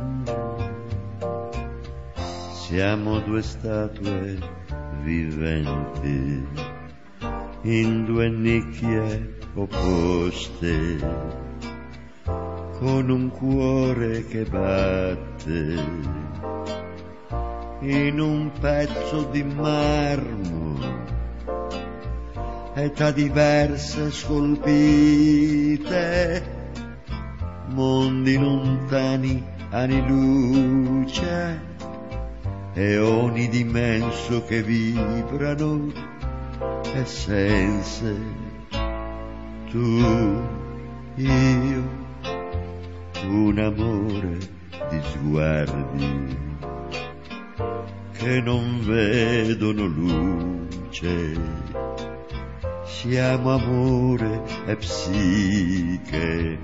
Siamo due statue viventi in due nicchie opposte, con un cuore che batte in un pezzo di marmo, età diverse scolpite, mondi lontani anni luce, eoni d'immenso che vibrano, essenze, tu, io, un amore di sguardi che non vedono luce, siamo amore e psiche,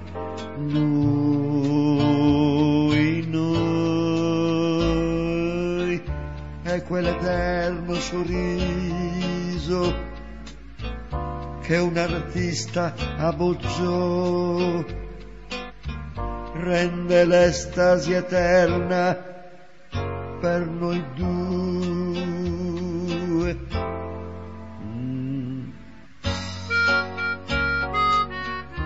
noi, noi, è quell'eterno sorriso che un artista abbozzò, rende l'estasi eterna per noi due.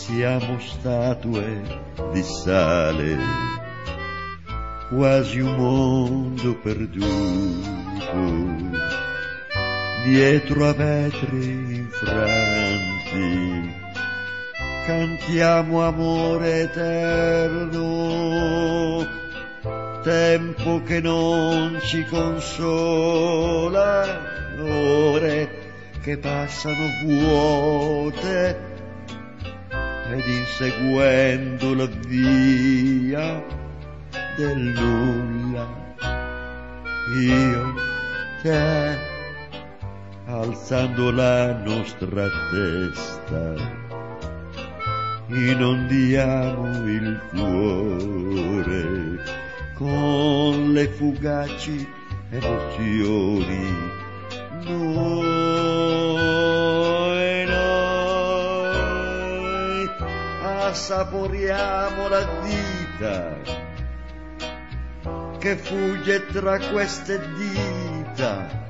siamo statue di sale, quasi un mondo perduto, dietro a vetri infranti, cantiamo amore eterno, tempo che non ci consola, ore che passano vuote, ed inseguendo la via del nulla, io, te, alzando la nostra testa, inondiamo il cuore con le fugaci emozioni. Noi, noi assaporiamo la vita che fugge tra queste dita,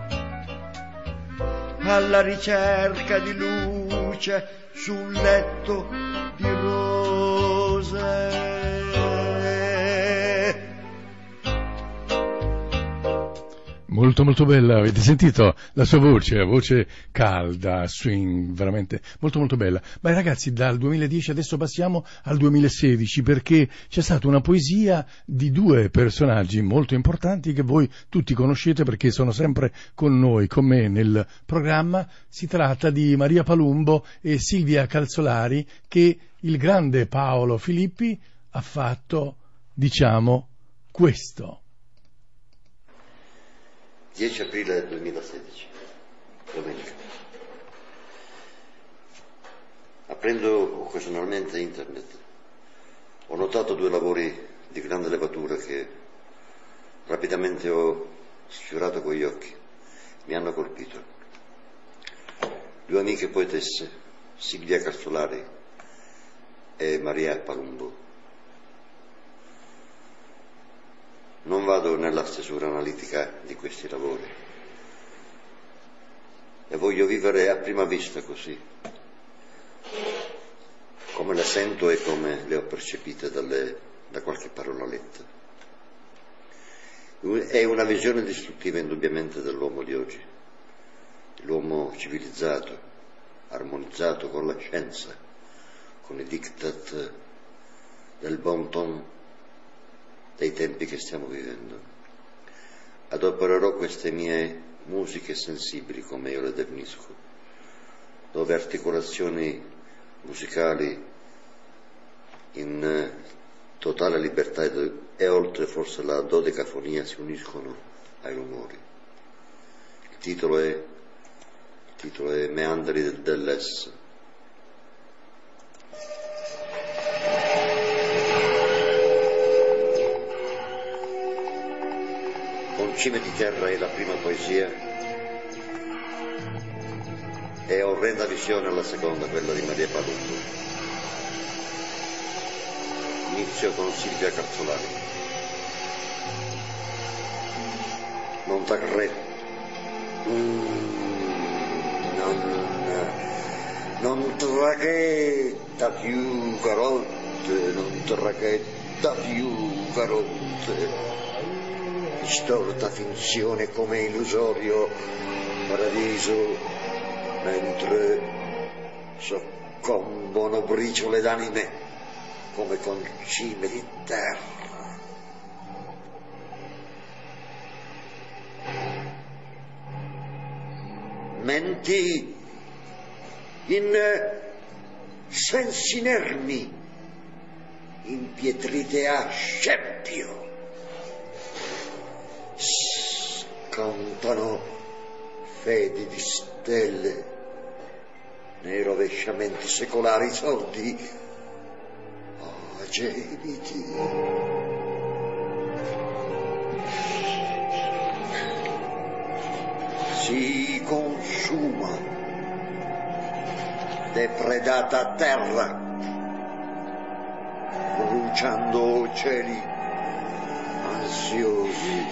alla ricerca di luce su un letto di rose. Molto molto bella, avete sentito la sua voce, la voce calda, swing, veramente molto molto bella. Ma ragazzi, dal duemiladieci adesso passiamo al duemilasedici, perché c'è stata una poesia di due personaggi molto importanti che voi tutti conoscete perché sono sempre con noi, con me nel programma. Si tratta di Maria Palumbo e Silvia Calzolari, che il grande Paolo Filippi ha fatto, diciamo, questo. dieci aprile duemilasedici, domenica. Aprendo occasionalmente internet, ho notato due lavori di grande levatura che rapidamente ho sfiorato con gli occhi. Mi hanno colpito. Due amiche poetesse, Silvia Calzolari e Maria Palumbo. Non vado nella stesura analitica di questi lavori e voglio vivere a prima vista così, come le sento e come le ho percepite dalle, da qualche parola letta. È una visione distruttiva indubbiamente dell'uomo di oggi, l'uomo civilizzato, armonizzato con la scienza, con i diktat del bon ton dei tempi che stiamo vivendo. Adopererò queste mie musiche sensibili, come io le definisco, dove articolazioni musicali in totale libertà e, e oltre forse la dodecafonia si uniscono ai rumori. Il titolo è, il titolo è Meandri del dell'Es. Cime di terra è la prima poesia e orrenda visione la seconda, quella di Maria Palumbo. Inizio con Silvia Calzolari. Non t'arrête, mm, non, non traghetto più carote, non traghetto più carote. Distorta finzione come illusorio paradiso, mentre soccombono briciole d'anime come concime di terra. Menti in sensi inermi, impietrite a scempio, scontano fedi di stelle nei rovesciamenti secolari sordi, oh gelidi. Si consuma, depredata terra, bruciando cieli ansiosi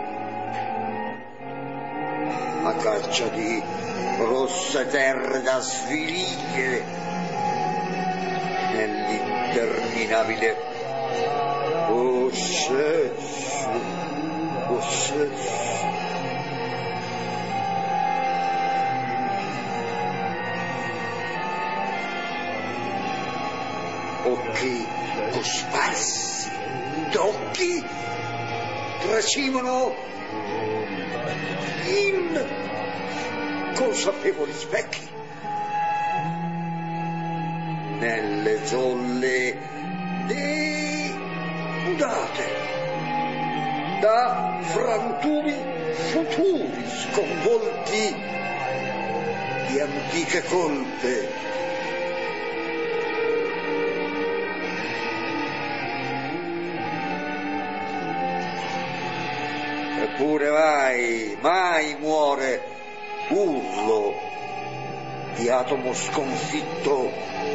a caccia di rosse terre da sfiligere interminabile possesso, possesso. Occhi cosparsi d'occhi tracimano in consapevoli specchi. Nelle zolle denudate da frantumi futuri sconvolti di antiche colpe. Eppure mai, mai muore urlo di atomo sconfitto,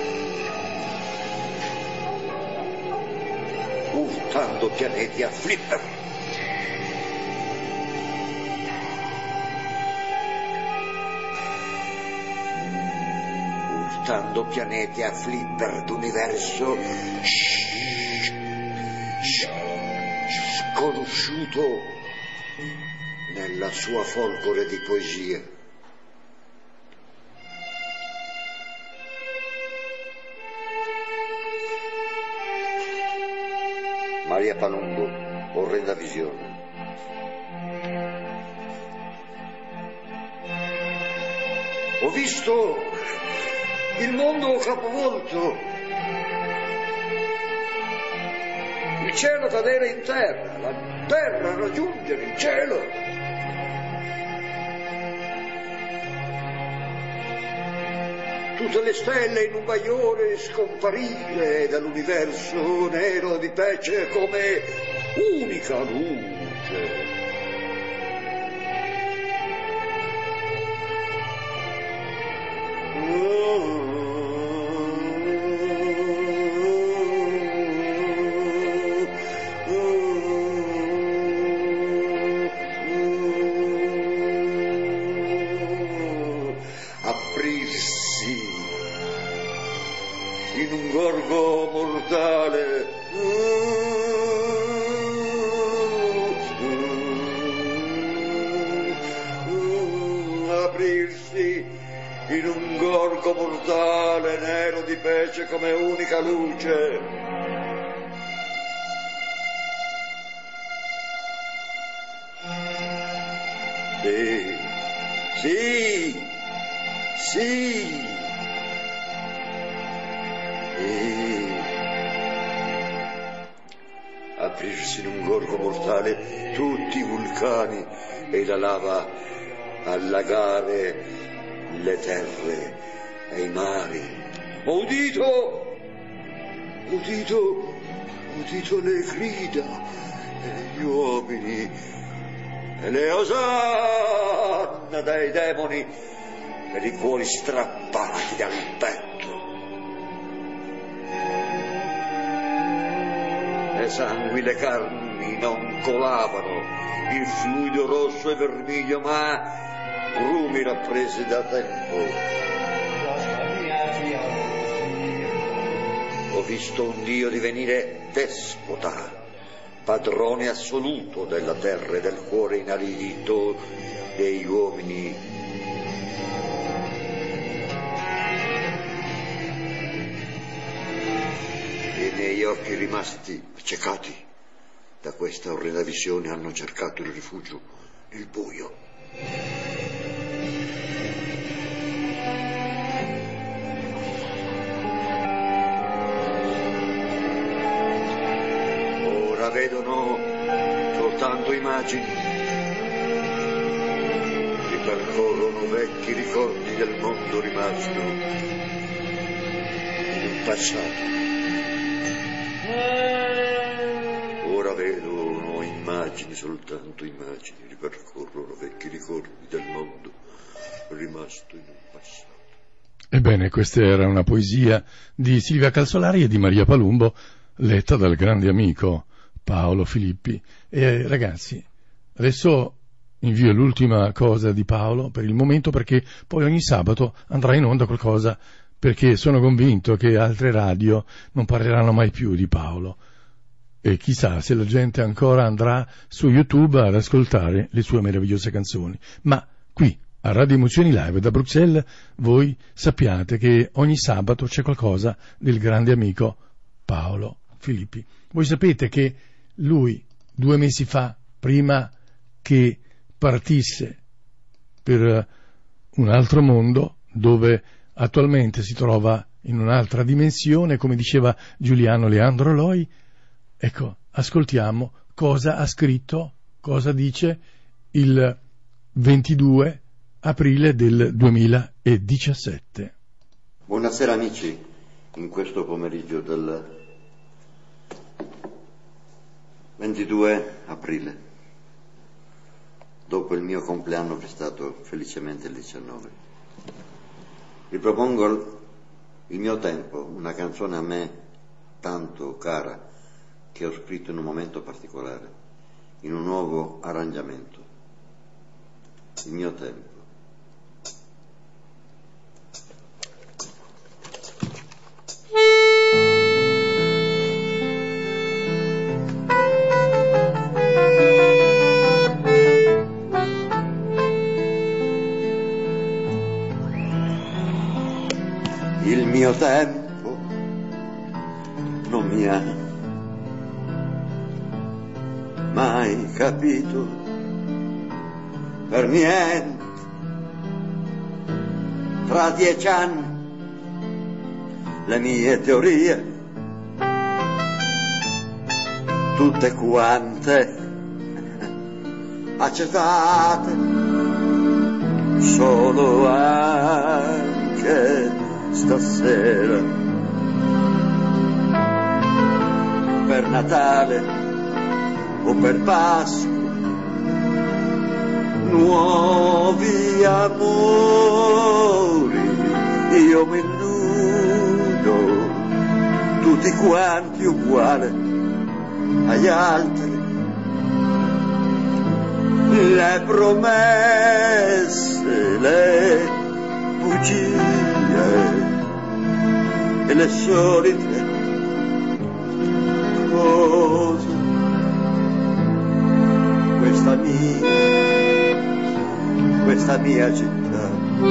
urtando pianeti a flipper. Urtando pianeti a flipper d'universo sconosciuto nella sua folgore di poesia. Maria Palumbo, orrenda visione. Ho visto il mondo capovolto, il cielo cadere in terra, la terra raggiungere il cielo. Tutte le stelle in un bagliore scomparire dall'universo nero di pece come unica luce. In un gorgo mortale, aprirsi in un gorgo mortale nero di pece come unica luce. Sì, sì, sì. E aprirsi in un gorgo mortale tutti i vulcani e la lava allagare le terre e i mari. Ho udito, udito, udito le grida e gli uomini e le osanna dei demoni per i cuori strappati dal petto. Le sangue, le carni non colavano, il fluido rosso e vermiglio, ma rumi rappresi da tempo. Ho visto un Dio divenire despota, padrone assoluto della terra e del cuore inaridito degli uomini. I miei occhi rimasti accecati da questa orrenda visione hanno cercato il rifugio nel buio. Ora vedono soltanto immagini, ripercorrono vecchi ricordi del mondo rimasto in un passato. Ora vedono immagini, soltanto immagini, ripercorrono vecchi ricordi del mondo rimasto in un passato. Ebbene, questa era una poesia di Silvia Calzolari e di Maria Palumbo, letta dal grande amico Paolo Filippi. E ragazzi, adesso invio l'ultima cosa di Paolo per il momento, perché poi ogni sabato andrà in onda qualcosa perché sono convinto che altre radio non parleranno mai più di Paolo. E chissà se la gente ancora andrà su YouTube ad ascoltare le sue meravigliose canzoni. Ma qui, a Radio Emozioni Live da Bruxelles, voi sappiate che ogni sabato c'è qualcosa del grande amico Paolo Filippi. Voi sapete che lui, due mesi fa, prima che partisse per un altro mondo, dove attualmente si trova in un'altra dimensione, come diceva Giuliano Leandro Loi, ecco, ascoltiamo cosa ha scritto, cosa dice il ventidue aprile del duemiladiciassette. Buonasera amici, in questo pomeriggio del ventidue aprile, dopo il mio compleanno che è stato felicemente il diciannove. Vi propongo Il mio tempo, una canzone a me tanto cara che ho scritto in un momento particolare, in un nuovo arrangiamento. Il mio tempo. Il mio tempo non mi ha mai capito per niente. Tra dieci anni le mie teorie tutte quante accettate, solo anche stasera per Natale o per Pasqua nuovi amori io mi illudo, tutti quanti uguali agli altri, le promesse, le bugie e le solite cose. Questa mia, questa mia città,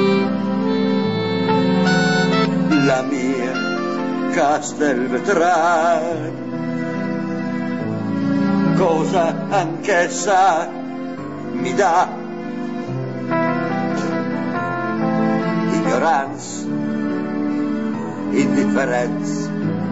la mia Castelvetrano, cosa anch'essa mi dà? Ignoranza, indifferenza.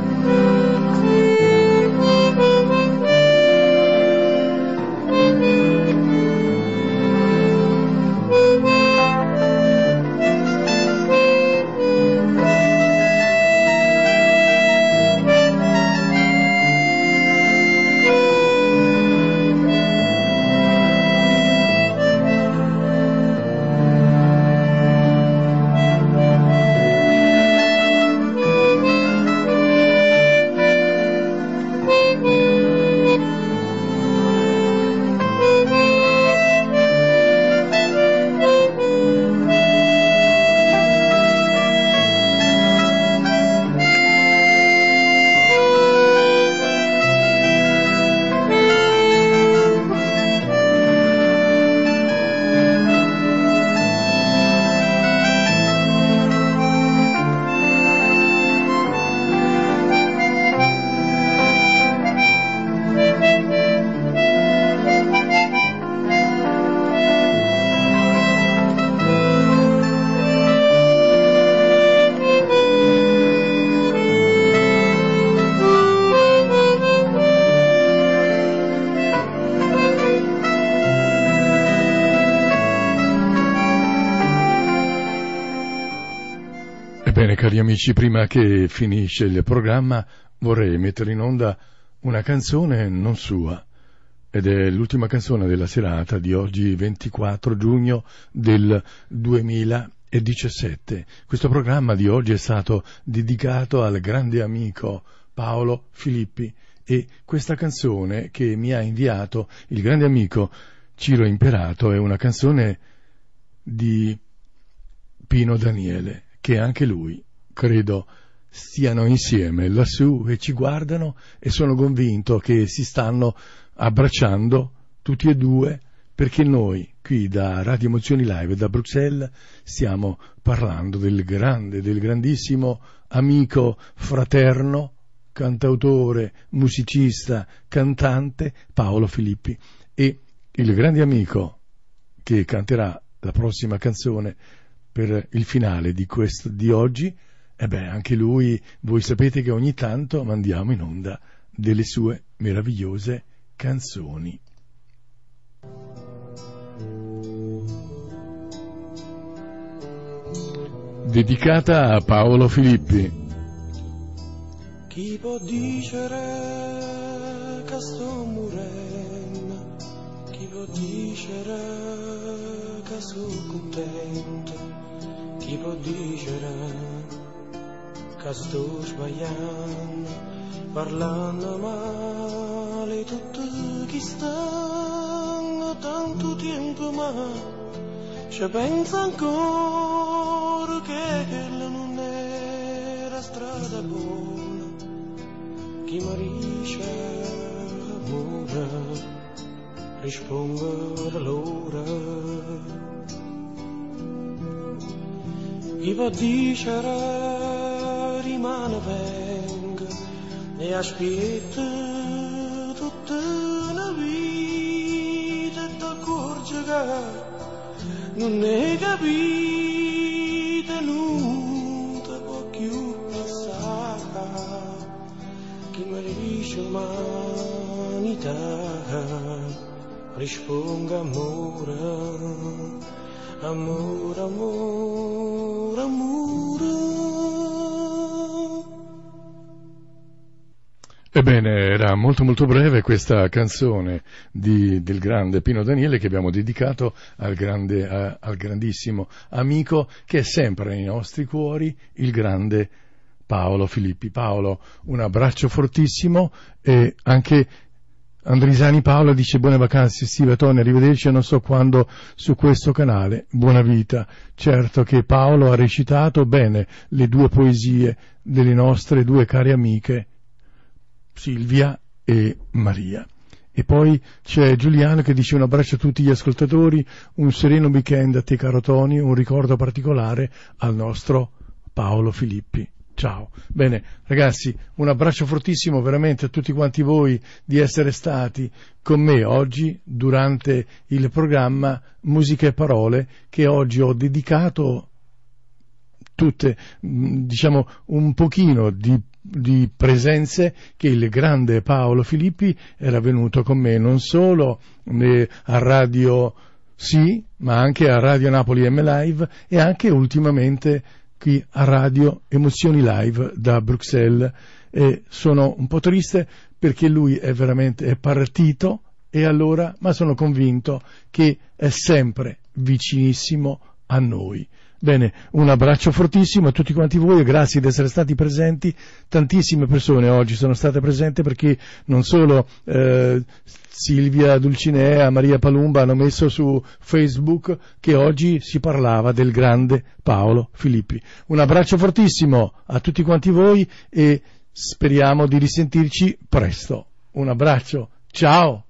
Bene, cari amici, prima che finisce il programma vorrei mettere in onda una canzone non sua, ed è l'ultima canzone della serata di oggi, ventiquattro giugno del duemiladiciassette. Questo programma di oggi è stato dedicato al grande amico Paolo Filippi, e questa canzone che mi ha inviato il grande amico Ciro Imperato è una canzone di Pino Daniele, che anche lui credo stiano insieme lassù e ci guardano, e sono convinto che si stanno abbracciando tutti e due, perché noi qui da Radio Emozioni Live da Bruxelles stiamo parlando del grande, del grandissimo amico fraterno, cantautore, musicista, cantante Paolo Filippi, e il grande amico che canterà la prossima canzone per il finale di questo di oggi. E beh, anche lui, voi sapete che ogni tanto mandiamo in onda delle sue meravigliose canzoni. Dedicata a Paolo Filippi. Chi può dicere che sto morendo, chi può dicere che sono contento, chi può dicere che sto sbagliando, parlando male tutti chi stanno tanto tempo, ma ci penso ancora che quella non era strada buona. Chi mi dice amore, rispondo allora. Chi può dire rimane venga e aspetta tutta una vita e t'accorge che non ne capite, non te può più passare. Chi mi dice umanità, risponda amore, amore, amore, amore. Ebbene, era molto molto breve questa canzone di, del grande Pino Daniele, che abbiamo dedicato al, grande, a, al grandissimo amico che è sempre nei nostri cuori, il grande Paolo Filippi. Paolo, un abbraccio fortissimo, e anche Andrisani Paola dice buone vacanze estive, Tony, arrivederci, non so quando su questo canale, buona vita. Certo che Paolo ha recitato bene le due poesie delle nostre due care amiche Silvia e Maria. E poi c'è Giuliano che dice un abbraccio a tutti gli ascoltatori, un sereno weekend a te caro Tony, un ricordo particolare al nostro Paolo Filippi. Ciao. Bene, ragazzi, un abbraccio fortissimo veramente a tutti quanti voi di essere stati con me oggi durante il programma Musica e Parole, che oggi ho dedicato tutte, diciamo, un pochino di, di presenze che il grande Paolo Filippi era venuto con me non solo eh, a Radio Sì, ma anche a Radio Napoli M Live e anche ultimamente qui a Radio Emozioni Live da Bruxelles. E sono un po' triste perché lui è veramente è partito, e allora, ma sono convinto che è sempre vicinissimo a noi. Bene, un abbraccio fortissimo a tutti quanti voi e grazie di essere stati presenti. Tantissime persone oggi sono state presenti, perché non solo eh, Silvia Dulcinea, Maria Palumba hanno messo su Facebook che oggi si parlava del grande Paolo Filippi. Un abbraccio fortissimo a tutti quanti voi e speriamo di risentirci presto. Un abbraccio, ciao!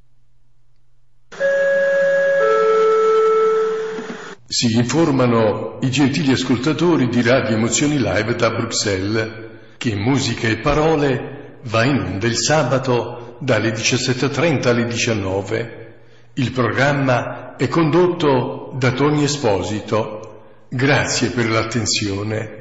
Si informano i gentili ascoltatori di Radio Emozioni Live da Bruxelles che Musica e Parole va in onda il sabato dalle diciassette e trenta alle diciannove. Il programma è condotto da Tony Esposito. Grazie per l'attenzione.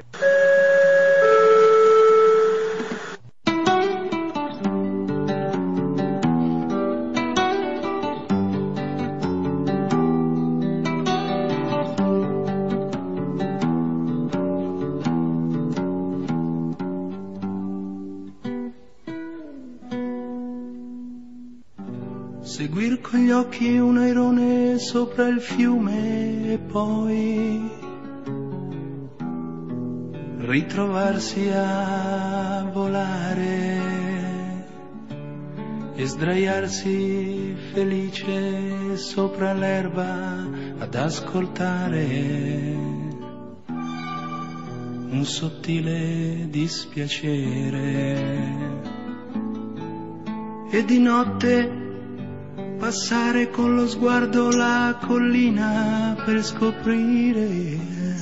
Seguir con gli occhi un airone sopra il fiume e poi ritrovarsi a volare e sdraiarsi felice sopra l'erba ad ascoltare un sottile dispiacere. E di notte passare con lo sguardo la collina per scoprire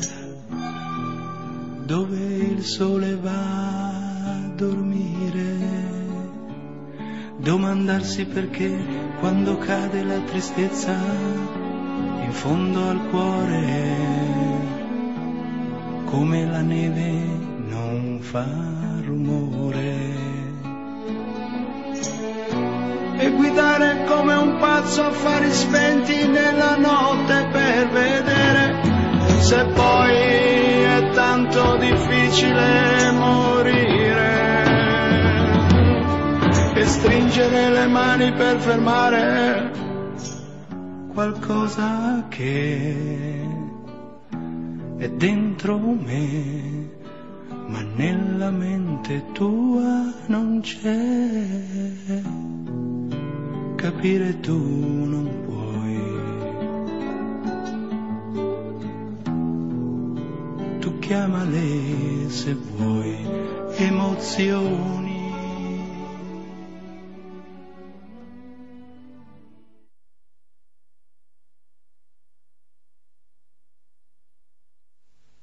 dove il sole va a dormire. Domandarsi perché quando cade la tristezza in fondo al cuore, come la neve non fa rumore. E guidare come un pazzo affari spenti nella notte per vedere se poi è tanto difficile morire. E stringere le mani per fermare qualcosa che è dentro me, ma nella mente tua non c'è. Capire tu non puoi, tu chiamale se vuoi emozioni.